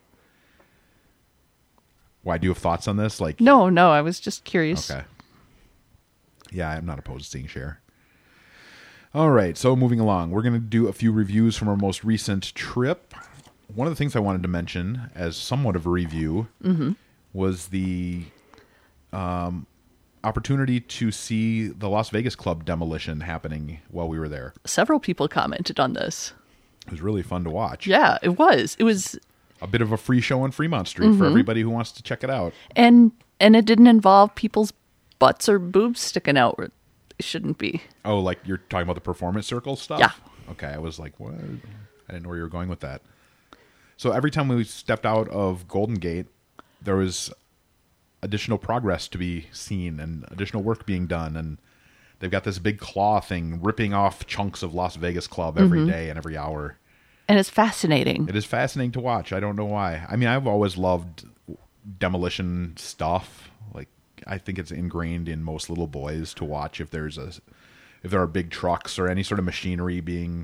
S1: Why, do you have thoughts on this? Like,
S6: No, I was just curious.
S1: okay. Yeah, I'm not opposed to seeing Cher. All right, so moving along, we're going to do a few reviews from our most recent trip. One of the things I wanted to mention as somewhat of a review was the opportunity to see the Las Vegas Club demolition happening while we were there.
S6: Several people commented on this.
S1: It was really fun to watch.
S6: Yeah, it was. It was,
S1: A bit of a free show on Fremont Street for everybody who wants to check it out.
S6: and it didn't involve people's butts or boobs sticking out where they shouldn't be.
S1: Oh, like you're talking about the performance circle stuff?
S6: Yeah.
S1: Okay, I was like, what? I didn't know where you were going with that. So every time we stepped out of Golden Gate, there was additional progress to be seen and additional work being done. And they've got this big claw thing ripping off chunks of Las Vegas Club every day and every hour.
S6: And it's fascinating.
S1: It is fascinating to watch. I don't know why. I mean, I've always loved demolition stuff. Like, I think it's ingrained in most little boys to watch if there are big trucks or any sort of machinery being,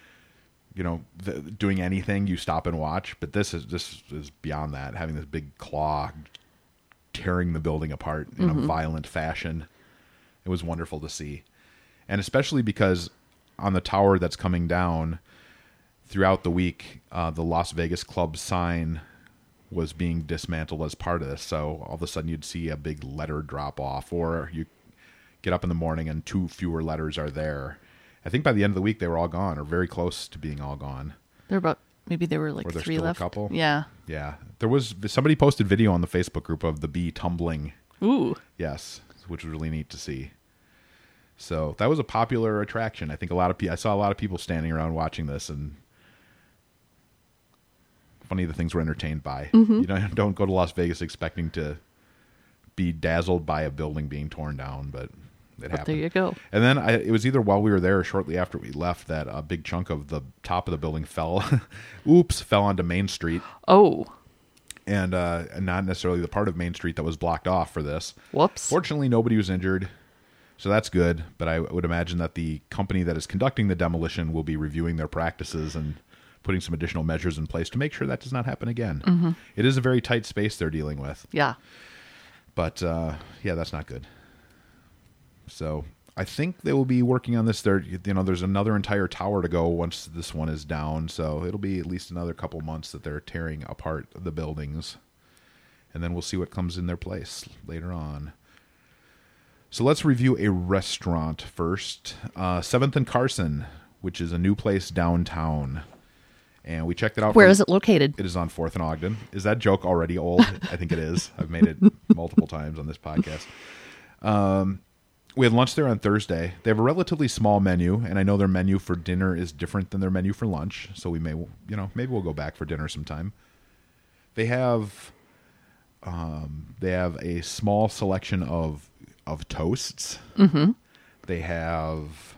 S1: doing anything, you stop and watch. But this is beyond that. Having this big claw tearing the building apart in a violent fashion. It was wonderful to see. And especially because on the tower that's coming down throughout the week, the Las Vegas Club sign was being dismantled as part of this. So all of a sudden you'd see a big letter drop off, or you get up in the morning and 2 fewer letters are there. I think by the end of the week they were all gone, or very close to being all gone.
S6: There were like
S1: Or there's
S6: 3
S1: still
S6: left.
S1: a couple?
S6: Yeah.
S1: Yeah. Somebody posted video on the Facebook group of the bee tumbling.
S6: Ooh.
S1: Yes, which was really neat to see. So that was a popular attraction. I think I saw a lot of people standing around watching this, and funny the things we're entertained by. You don't go to Las Vegas expecting to be dazzled by a building being torn down, but it happened.
S6: There you go.
S1: And then it was either while we were there or shortly after we left that a big chunk of the top of the building fell onto Main Street.
S6: Oh.
S1: And not necessarily the part of Main Street that was blocked off for this.
S6: Whoops.
S1: Fortunately, nobody was injured, so that's good. But I would imagine that the company that is conducting the demolition will be reviewing their practices and putting some additional measures in place to make sure that does not happen again. It is a very tight space they're dealing with.
S6: Yeah.
S1: But, that's not good. So I think they will be working on this. There's another entire tower to go once this one is down. So it'll be at least another couple months that they're tearing apart the buildings. And then we'll see what comes in their place later on. So let's review a restaurant first. 7th and Carson, which is a new place downtown. And we checked it out.
S6: Where is it located?
S1: It is on 4th and Ogden. Is that joke already old? I think it is. I've made it multiple times on this podcast. We had lunch there on Thursday. They have a relatively small menu, and I know their menu for dinner is different than their menu for lunch. So we maybe we'll go back for dinner sometime. They have a small selection of toasts.
S6: Mm-hmm.
S1: They have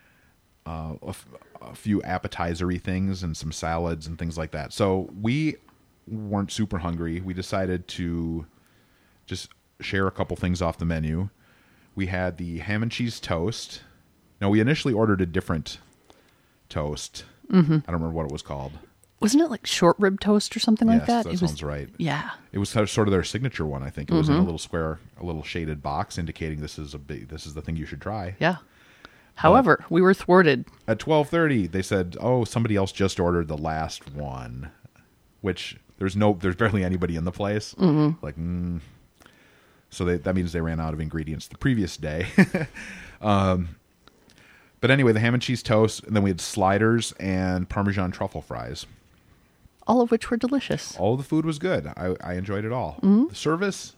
S1: a few appetizer-y things and some salads and things like that. So we weren't super hungry. We decided to just share a couple things off the menu. We had the ham and cheese toast. Now, we initially ordered a different toast. Mm-hmm. I don't remember what it was called.
S6: Wasn't it like short rib toast or something like that?
S1: Yes, that sounds right.
S6: Yeah.
S1: It was sort of their signature one, I think. It was in a little square, a little shaded box indicating this is the thing you should try.
S6: Yeah. However, we were thwarted.
S1: At 12:30, they said, "Oh, somebody else just ordered the last one," which there's barely anybody in the place. Mm-hmm. So that means they ran out of ingredients the previous day. But anyway, the ham and cheese toast, and then we had sliders and Parmesan truffle fries.
S6: All of which were delicious.
S1: All of the food was good. I enjoyed it all.
S6: Mm-hmm.
S1: The service,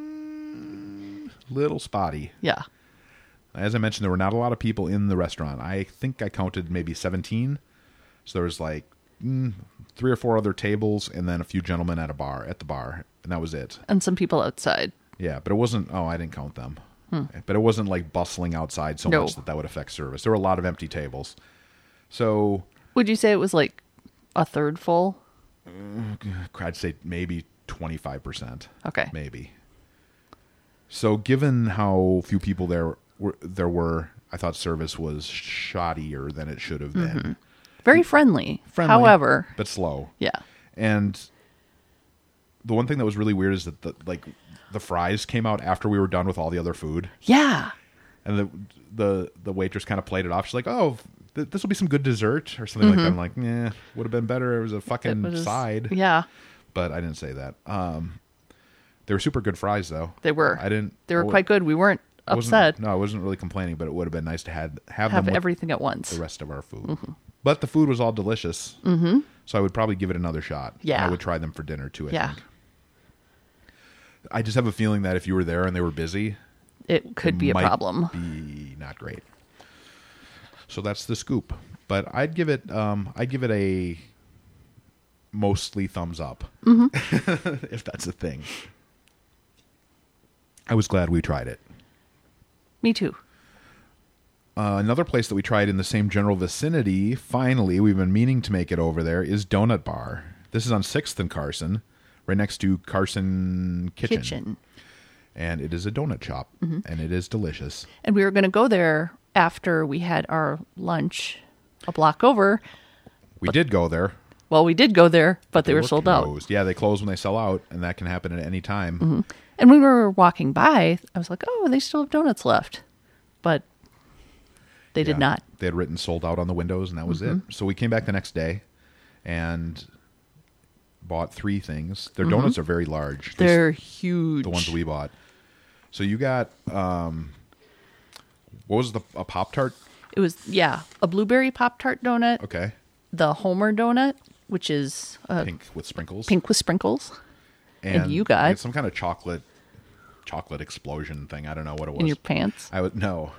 S1: little spotty.
S6: Yeah.
S1: As I mentioned, there were not a lot of people in the restaurant. I think I counted maybe 17. So there was like 3 or 4 other tables and then a few gentlemen at the bar, and that was it.
S6: And some people outside.
S1: Yeah, but it wasn't, I didn't count them. But it wasn't like bustling outside so much that would affect service. There were a lot of empty tables. So...
S6: Would you say it was like a third full?
S1: I'd say maybe 25%.
S6: Okay.
S1: Maybe. So given how few people there I thought service was shoddier than it should have been.
S6: Very friendly.
S1: Friendly,
S6: However,
S1: but slow.
S6: yeah.
S1: And the one thing that was really weird is that the fries came out after we were done with all the other food.
S6: Yeah.
S1: And the waitress kind of played it off. She's like, "Oh, this will be some good dessert or something like that." I'm like, "Yeah, would have been better. It was a fucking side."
S6: Yeah.
S1: But I didn't say that. They were super good fries, though.
S6: They were. They were quite good. We weren't upset.
S1: No, I wasn't really complaining, but it would have been nice to have them with
S6: everything at once.
S1: the rest of our food. But the food was all delicious. So I would probably give it another shot.
S6: Yeah.
S1: I would try them for dinner, too, I think. I just have a feeling that if you were there and they were busy,
S6: it could be a problem.
S1: Be not great. So that's the scoop. But I'd give it a mostly thumbs up. If that's a thing. I was glad we tried it.
S6: Me too.
S1: Another place that we tried in the same general vicinity, finally, we've been meaning to make it over there, is Donut Bar. This is on 6th and Carson, right next to Carson Kitchen. And it is a donut shop, and it is delicious.
S6: And we were going to go there after we had our lunch a block over.
S1: We did go there.
S6: Well, we did go there, but they were sold
S1: closed.
S6: out.
S1: Yeah, they close when they sell out, and that can happen at any time.
S6: And when we were walking by, I was like, oh, they still have donuts left. But they did not.
S1: They had written sold out on the windows, and that was it. So we came back the next day and bought 3 things. Their donuts are very large.
S6: They're huge.
S1: The ones we bought. So you got, what was a Pop-Tart?
S6: It was, a blueberry Pop-Tart donut.
S1: Okay.
S6: The Homer donut, which is
S1: pink with sprinkles.
S6: Pink with sprinkles. And you got
S1: some kind of chocolate explosion thing. I don't know what it was.
S6: In your pants?
S1: I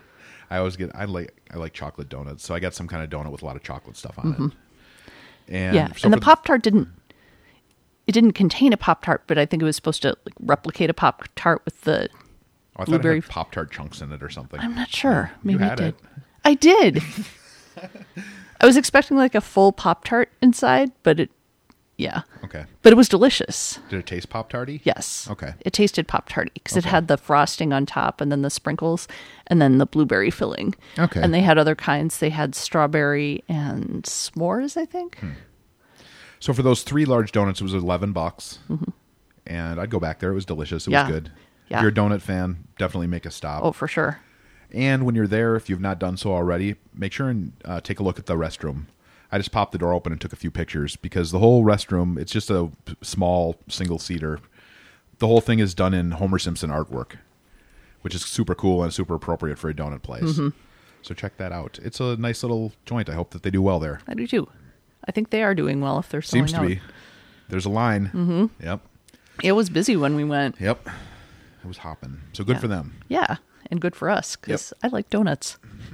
S1: like chocolate donuts, so I got some kind of donut with a lot of chocolate stuff on it. And
S6: the Pop-Tart didn't contain a Pop-Tart, but I think it was supposed to replicate a Pop-Tart with the
S1: I
S6: blueberry
S1: thought it had Pop-Tart chunks in it or something.
S6: I'm not sure. Maybe
S1: you had
S6: it did.
S1: it.
S6: I did. I was expecting like a full Pop-Tart inside, but
S1: Okay.
S6: But it was delicious.
S1: Did it taste Pop-Tarty?
S6: Yes.
S1: Okay.
S6: It tasted Pop-Tarty because it had the frosting on top and then the sprinkles and then the blueberry filling.
S1: Okay.
S6: And they had other kinds. They had strawberry and s'mores, I think.
S1: So for those 3 large donuts, it was $11. And I'd go back there. It was delicious. It was good.
S6: Yeah.
S1: If you're a donut fan, definitely make a stop.
S6: Oh, for sure.
S1: And when you're there, if you've not done so already, make sure and take a look at the restroom. I just popped the door open and took a few pictures because the whole restroom, it's just a small single-seater. The whole thing is done in Homer Simpson artwork, which is super cool and super appropriate for a donut place. So check that out. It's a nice little joint. I hope that they do well there.
S6: I do too. I think they are doing well if they're selling
S1: Seems to be. There's a line. Yep.
S6: It was busy when we went.
S1: Yep. It was hopping. So good for them.
S6: Yeah, and good for us because I like donuts.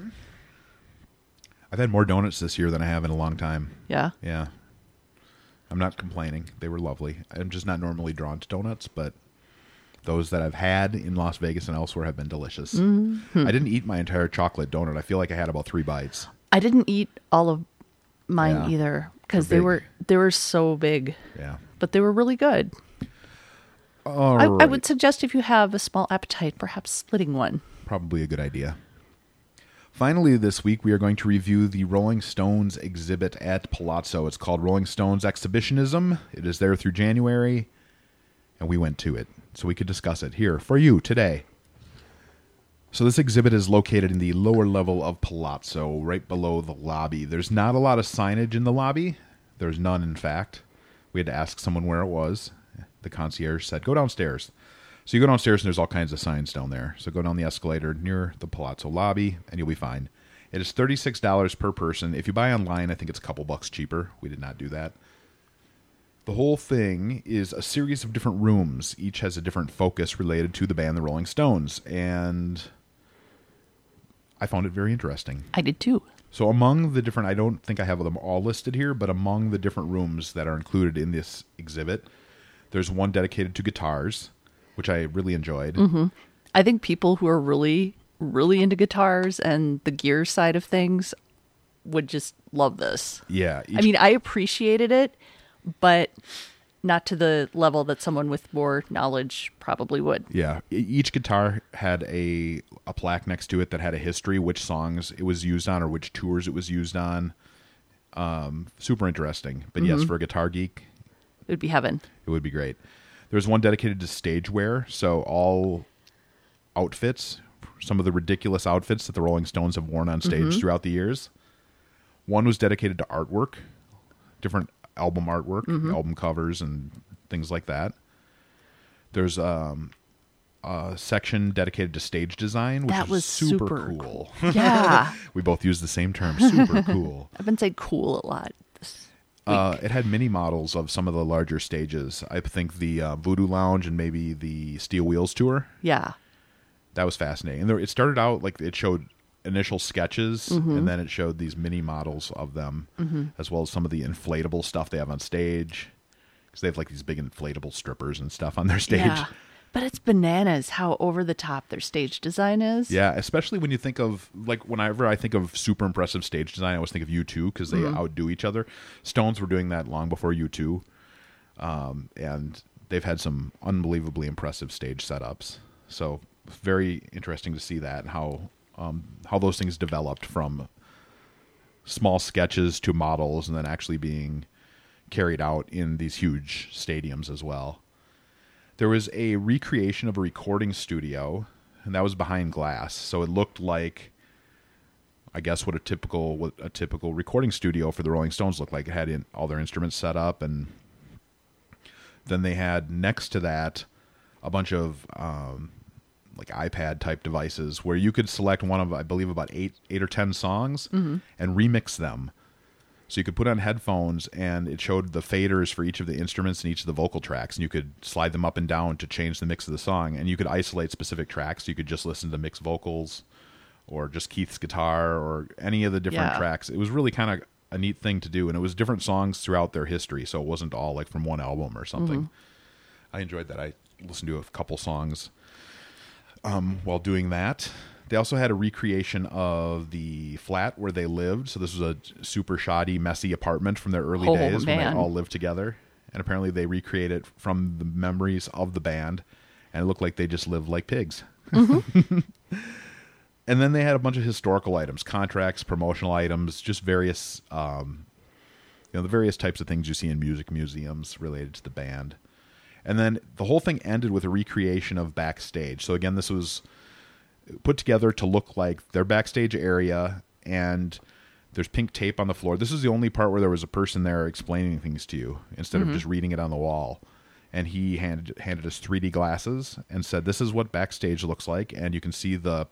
S1: I've had more donuts this year than I have in a long time.
S6: Yeah?
S1: Yeah. I'm not complaining. They were lovely. I'm just not normally drawn to donuts, but those that I've had in Las Vegas and elsewhere have been delicious. I didn't eat my entire chocolate donut. I feel like I had about 3 bites.
S6: I didn't eat all of mine either because they were so big.
S1: Yeah.
S6: But they were really good. I would suggest if you have a small appetite, perhaps splitting one.
S1: Probably a good idea. Finally, this week, we are going to review the Rolling Stones exhibit at Palazzo. It's called Rolling Stones Exhibitionism. It is there through January, and we went to it, so we could discuss it here for you today. So this exhibit is located in the lower level of Palazzo, right below the lobby. There's not a lot of signage in the lobby. There's none, in fact. We had to ask someone where it was. The concierge said, go downstairs. So you go downstairs and there's all kinds of signs down there. So go down the escalator near the Palazzo lobby and you'll be fine. It is $36 per person. If you buy online, I think it's a couple bucks cheaper. We did not do that. The whole thing is a series of different rooms. Each has a different focus related to the band The Rolling Stones. And I found it very interesting.
S6: I did too.
S1: So among the different, I don't think I have them all listed here, but among the different rooms that are included in this exhibit, there's one dedicated to guitars, which I really enjoyed.
S6: I think people who are really, really into guitars and the gear side of things would just love this.
S1: Yeah.
S6: I mean, I appreciated it, but not to the level that someone with more knowledge probably would.
S1: Yeah. Each guitar had a plaque next to it that had a history, which songs it was used on or which tours it was used on. Super interesting. But yes, for a guitar geek,
S6: It would be heaven.
S1: it would be great. There's one dedicated to stage wear, so all outfits, some of the ridiculous outfits that the Rolling Stones have worn on stage throughout the years. One was dedicated to artwork, different album artwork, album covers, and things like that. There's a section dedicated to stage design, which
S6: That
S1: is
S6: was
S1: super cool.
S6: Yeah.
S1: We both use the same term, super cool.
S6: I've been saying cool a lot this week.
S1: It had mini models of some of the larger stages. I think the Voodoo Lounge and maybe the Steel Wheels tour.
S6: Yeah.
S1: That was fascinating. And it started out like it showed initial sketches, and then it showed these mini models of them, as well as some of the inflatable stuff they have on stage. Because they have like these big inflatable strippers and stuff on their stage.
S6: Yeah. But it's bananas how over the top their stage design is.
S1: Yeah, especially when you think of, like, whenever I think of super impressive stage design, I always think of U2 because they outdo each other. Stones were doing that long before U2. And they've had some unbelievably impressive stage setups. So very interesting to see that and how those things developed from small sketches to models and then actually being carried out in these huge stadiums as well. There was a recreation of a recording studio, and that was behind glass. So it looked like, I guess, what a typical recording studio for the Rolling Stones looked like. It had all their instruments set up, and then they had next to that a bunch of like iPad type devices where you could select one of, I believe, about eight or 10 songs and remix them. So you could put on headphones, and it showed the faders for each of the instruments and each of the vocal tracks, and you could slide them up and down to change the mix of the song, and you could isolate specific tracks. So you could just listen to mixed vocals or just Keith's guitar or any of the different tracks. It was really kind of a neat thing to do, and it was different songs throughout their history, so it wasn't all like from one album or something. I enjoyed that. I listened to a couple songs while doing that. They also had a recreation of the flat where they lived. So this was a super shoddy, messy apartment from their early days when they all lived together. And apparently they recreated it from the memories of the band. And it looked like they just lived like pigs. And then they had a bunch of historical items, contracts, promotional items, just various, the various types of things you see in music museums related to the band. And then the whole thing ended with a recreation of backstage. So again, this was put together to look like their backstage area, and there's pink tape on the floor. This is the only part where there was a person there explaining things to you instead of just reading it on the wall. And he handed us 3D glasses and said, this is what backstage looks like, and you can see the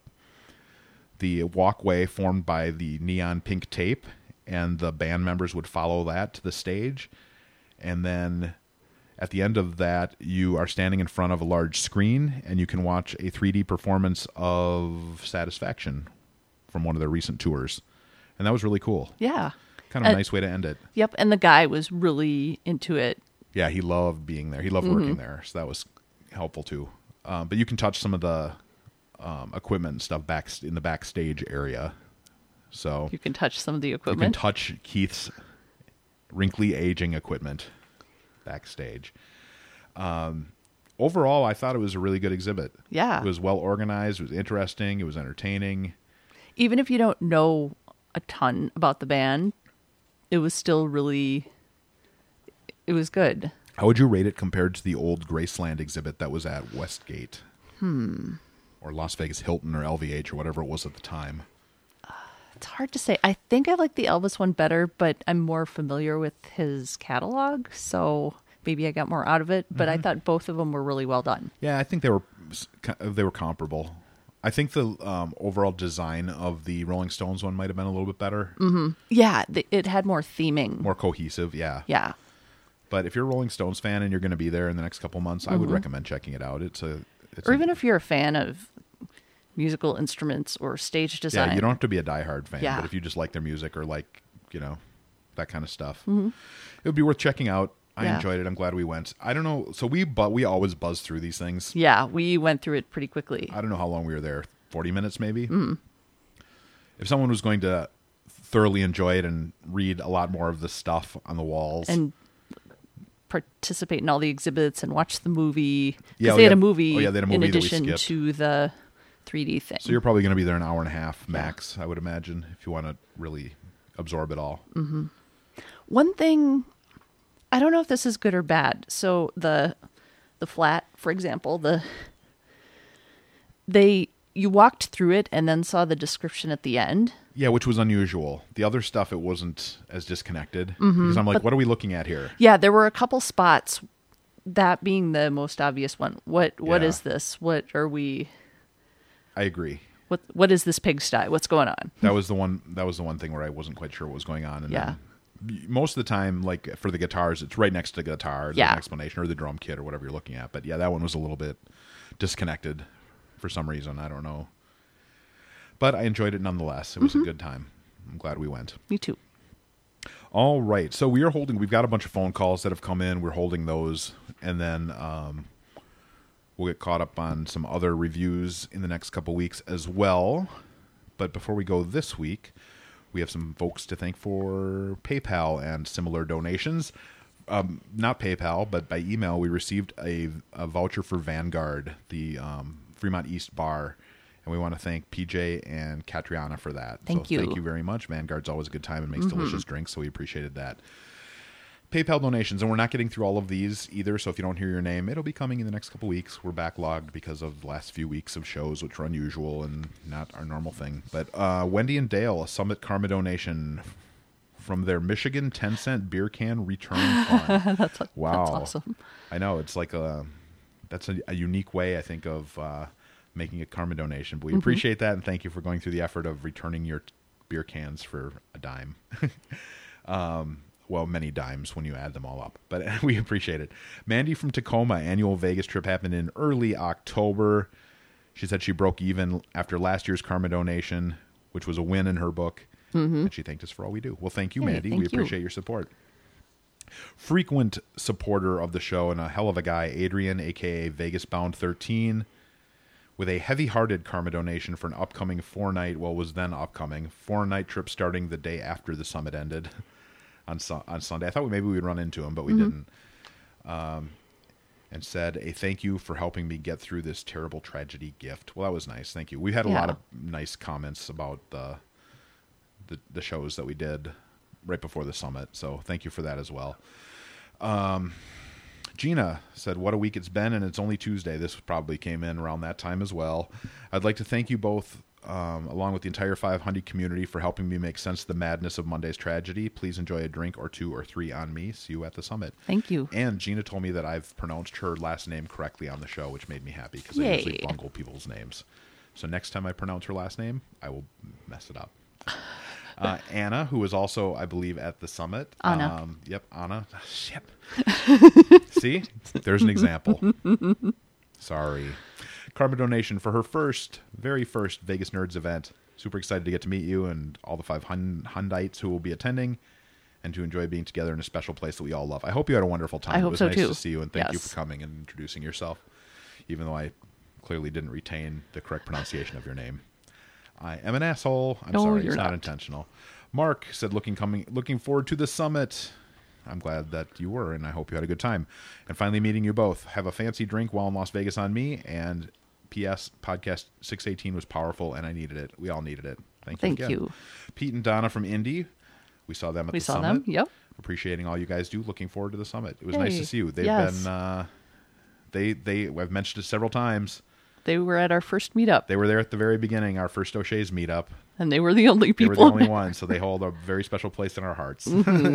S1: walkway formed by the neon pink tape, and the band members would follow that to the stage. And then at the end of that, you are standing in front of a large screen, and you can watch a 3D performance of Satisfaction from one of their recent tours. And that was really cool.
S6: Yeah.
S1: Kind of a nice way to end it.
S6: Yep, and the guy was really into it.
S1: Yeah, he loved being there. He loved working there, so that was helpful too. But you can touch some of the equipment and stuff in the backstage area. So
S6: You can touch some of the
S1: you
S6: equipment.
S1: can touch Keith's wrinkly aging equipment backstage. Overall, I thought it was a really good exhibit.
S6: Yeah.
S1: It was well organized. It was interesting. It was entertaining.
S6: Even if you don't know a ton about the band, it was still really, it was good.
S1: How would you rate it compared to the old Graceland exhibit that was at Westgate? Or Las Vegas Hilton or LVH or whatever it was at the time?
S6: It's hard to say. I think I like the Elvis one better, but I'm more familiar with his catalog, so maybe I got more out of it. But I thought both of them were really well done.
S1: Yeah, I think they were comparable. I think the overall design of the Rolling Stones one might have been a little bit better.
S6: Yeah, it had more theming.
S1: More cohesive, yeah.
S6: Yeah.
S1: But if you're a Rolling Stones fan and you're going to be there in the next couple months, I would recommend checking it out.
S6: Or even if you're a fan of musical instruments or stage design.
S1: Yeah, you don't have to be a diehard fan,
S6: Yeah.
S1: but if you just like their music or like, that kind of stuff, it would be worth checking out. I enjoyed it. I'm glad we went. I don't know. So we always buzz through these things.
S6: Yeah, we went through it pretty quickly.
S1: I don't know how long we were there. 40 minutes maybe? If someone was going to thoroughly enjoy it and read a lot more of the stuff on the walls.
S6: And participate in all the exhibits and watch the movie. Because
S1: Yeah,
S6: they had
S1: yeah.
S6: a movie,
S1: Oh, yeah, they had a
S6: in
S1: movie that we
S6: addition
S1: skipped.
S6: to the 3D thing.
S1: So you're probably going to be there an hour and a half max, I would imagine, if you want to really absorb it all.
S6: Mm-hmm. One thing, I don't know if this is good or bad. So the flat, for example, you walked through it and then saw the description at the end.
S1: Yeah, which was unusual. The other stuff, it wasn't as disconnected. Because I'm like, what are we looking at here?
S6: Yeah, there were a couple spots, that being the most obvious one. What
S1: Yeah.
S6: is this? What are we?
S1: I agree.
S6: What is this pigsty? What's going on?
S1: That was the one thing where I wasn't quite sure what was going on. And
S6: Yeah.
S1: then most of the time, like for the guitars, it's right next to the guitar. There's
S6: Yeah.
S1: an explanation, or the drum kit, or whatever you're looking at. But yeah, that one was a little bit disconnected for some reason. I don't know. But I enjoyed it nonetheless. It was a good time. I'm glad we went.
S6: Me too.
S1: All right. So we've got a bunch of phone calls that have come in. We're holding those. And then we'll get caught up on some other reviews in the next couple weeks as well. But before we go this week, we have some folks to thank for PayPal and similar donations. Not PayPal, but by email, we received a voucher for Vanguard, the Fremont East Bar. And we want to thank PJ and Catriona for that.
S6: Thank you.
S1: Thank you very much. Vanguard's always a good time and makes delicious drinks, so we appreciated that. PayPal donations, and we're not getting through all of these either, so if you don't hear your name, it'll be coming in the next couple weeks. We're backlogged because of the last few weeks of shows, which are unusual and not our normal thing. But Wendy and Dale, a Summit Karma donation from their Michigan 10-cent beer can return fund. Wow.
S6: That's awesome.
S1: I know, it's like that's a unique way, I think, of making a karma donation. But we appreciate that, and thank you for going through the effort of returning your beer cans for a dime. Well, many dimes when you add them all up, but we appreciate it. Mandy from Tacoma, annual Vegas trip happened in early October. She said she broke even after last year's karma donation, which was a win in her book, and she thanked us for all we do. Well, thank you,
S6: Hey,
S1: Mandy.
S6: thank
S1: We
S6: you.
S1: appreciate your support. Frequent supporter of the show and a hell of a guy, Adrian, a.k.a. Vegas Bound 13, with a heavy-hearted karma donation for an upcoming four-night trip starting the day after the summit ended on Sunday. I thought maybe we would run into him, but we didn't. And said, a thank you for helping me get through this terrible tragedy gift. Well, that was nice. Thank you. We had a lot of nice comments about the shows that we did right before the summit, so thank you for that as well. Gina said, what a week it's been, and it's only Tuesday. This probably came in around that time as well. I'd like to thank you both, along with the entire 500 community, for helping me make sense of the madness of Monday's tragedy. Please enjoy a drink or two or three on me. See you at the summit.
S6: Thank you.
S1: And Gina told me that I've pronounced her last name correctly on the show, which made me happy because I
S6: Yay.
S1: usually bungle people's names. So next time I pronounce her last name, I will mess it up. Anna, who was also, I believe, at the summit.
S6: Anna.
S1: Yep, Anna. Shit. See? There's an example. Sorry. Karma donation for her very first Vegas Nerds event. Super excited to get to meet you and all the 5 Hundites who will be attending and to enjoy being together in a special place that we all love. I hope you had a wonderful time.
S6: I hope
S1: it was
S6: so,
S1: nice
S6: too.
S1: to see you, and thank you
S6: Yes.
S1: for coming and introducing yourself, even though I clearly didn't retain the correct pronunciation of your name. I am an asshole. I'm
S6: No,
S1: sorry.
S6: you're
S1: It's not
S6: not.
S1: intentional. Mark said, looking forward to the summit. I'm glad that you were, and I hope you had a good time. And finally meeting you both. Have a fancy drink while in Las Vegas on me. And P.S. Podcast 618 was powerful, and I needed it. We all needed it. Thank you
S6: Thank
S1: again.
S6: you.
S1: Pete and Donna from Indy. We saw them at
S6: We
S1: the
S6: saw
S1: summit.
S6: them. Yep.
S1: Appreciating all you guys do. Looking forward to the summit. It was nice to
S6: Yay.
S1: see you. They've
S6: Yes.
S1: been... I've mentioned it several times.
S6: They were at our first meetup,
S1: They were there at the very beginning, our first O'Shea's meetup.
S6: and they were the only
S1: They
S6: people.
S1: were the only ones, so they hold a very special place in our hearts.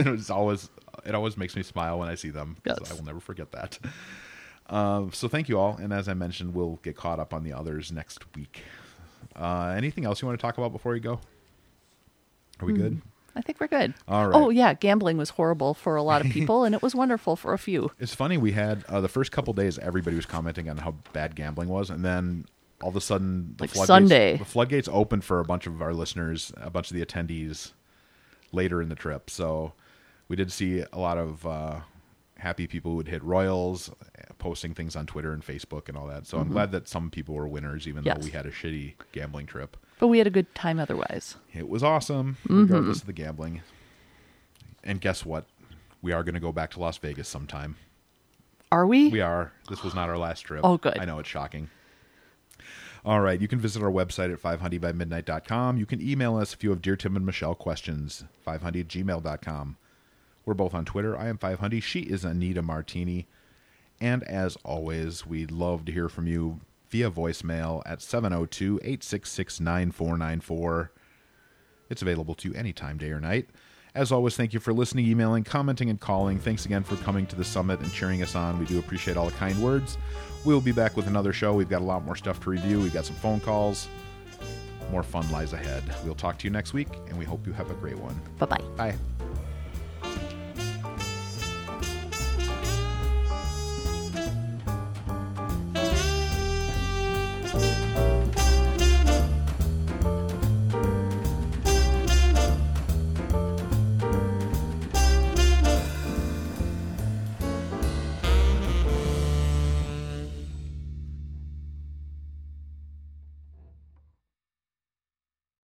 S1: It always makes me smile when I see them. 'Cause
S6: Yes.
S1: I will never forget that. So thank you all, and as I mentioned, we'll get caught up on the others next week. Anything else you want to talk about before we go? Are we good?
S6: I think we're good.
S1: All right.
S6: Oh, yeah. Gambling was horrible for a lot of people, and it was wonderful for a few.
S1: It's funny, we had the first couple days, everybody was commenting on how bad gambling was, and then all of a sudden,
S6: Like Sunday.
S1: the floodgates opened for a bunch of our listeners, a bunch of the attendees later in the trip. So we did see a lot of happy people who would hit Royals, posting things on Twitter and Facebook and all that. So I'm glad that some people were winners, even though
S6: Yes.
S1: we had a shitty gambling trip.
S6: But we had a good time otherwise.
S1: It was awesome, regardless of the gambling. And guess what? We are going to go back to Las Vegas sometime.
S6: Are we?
S1: We are. This was not our last trip.
S6: Oh, good.
S1: I know, it's shocking. All right, you can visit our website at 5hundybymidnight.com. You can email us if you have Dear Tim and Michelle questions, 5hundy@gmail.com. We're both on Twitter. I am 5hundy. She is Anita Martini. And as always, we'd love to hear from you via voicemail at 702-866-9494. It's available to you anytime, day or night. As always, thank you for listening, emailing, commenting, and calling. Thanks again for coming to the summit and cheering us on. We do appreciate all the kind words. We'll be back with another show. We've got a lot more stuff to review. We've got some phone calls. More fun lies ahead. We'll talk to you next week, and we hope you have a great one.
S6: Bye-bye.
S1: Bye.